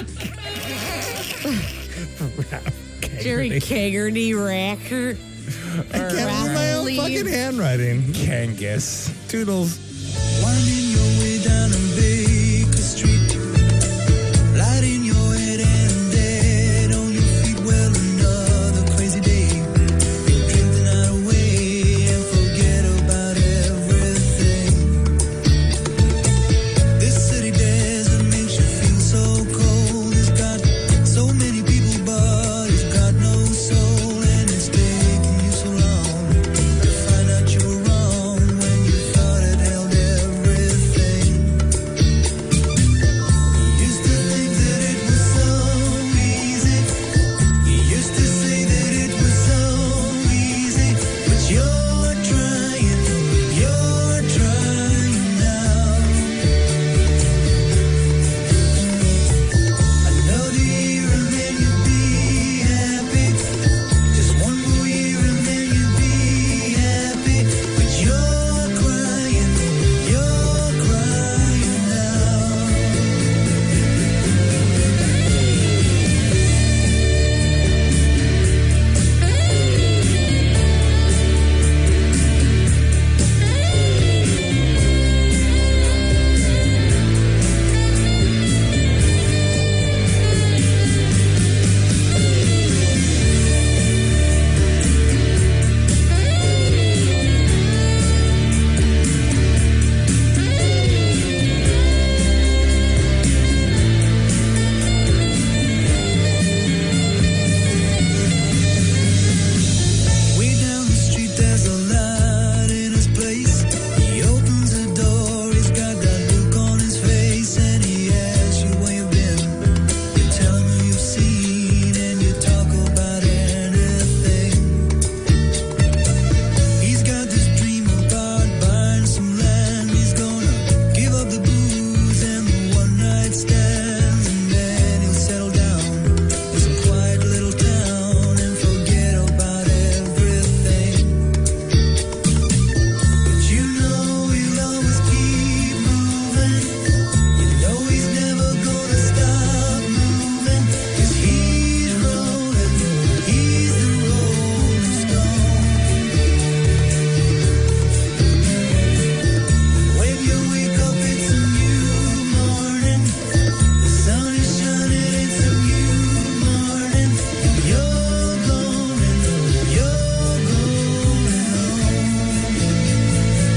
week. Jerry Kegerty Racker. I can't read my own fucking handwriting. Kangas. Toodles. Winding your way down on Baker Street, lighting your head and dead on your feet. Well, another crazy day. Drink the night away and forget about everything. This city desert makes you feel so cold. It's got so many people, but it's got no soul, and it's taking you so long to find out you were wrong when you thought it held everything. You used to think that it was so easy. You used to say that it was so easy, but you're trying, you're trying now. Another year and then you'd be happy. Just one more year and then you'd be happy, but you're crying, you're crying now. Way down the street, there's a light in his place. He opens the door, he's got that look on his face, and he asks you where you've been. You tell him who you've seen, and you talk about anything. He's got this dream about buying some land. He's gonna give up the booze and the one night stands, and then he'll settle down in some quiet little town and forget about everything. But you know he'll always keep moving. You know he's never gonna stop moving, 'cause he's rolling, he's the rolling stone. When you wake up, it's a new morning. The sun is shining, it's a new morning. You're going, you're going home.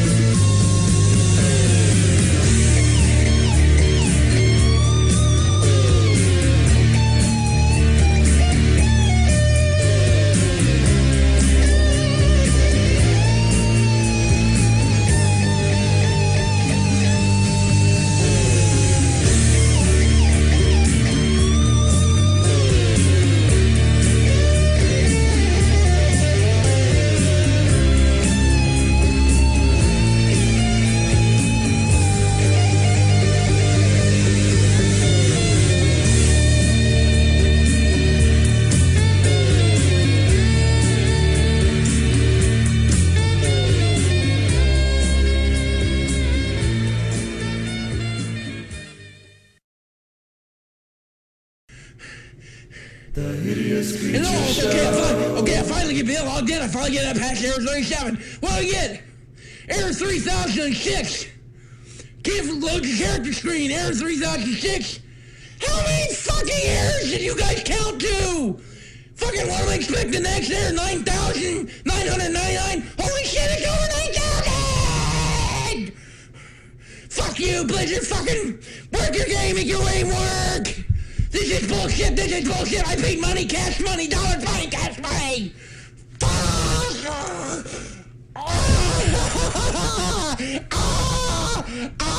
And oh, okay, I finally, okay, I finally get Bill logged in. I finally get that past Arizona thirty-seven. What do I get? Air three thousand six. Give load your character screen. Air three thousand six. How many fucking airs did you guys count to? Fucking what am I expecting next air? nine thousand nine hundred ninety-nine? Holy shit, it's over nine thousand! Fuck you, Blizzard. Fucking work your game, make your game work. This is bullshit. This is bullshit. I paid money, cash money, dollar money, cash money. Fuck! Ah! Ah! Ah!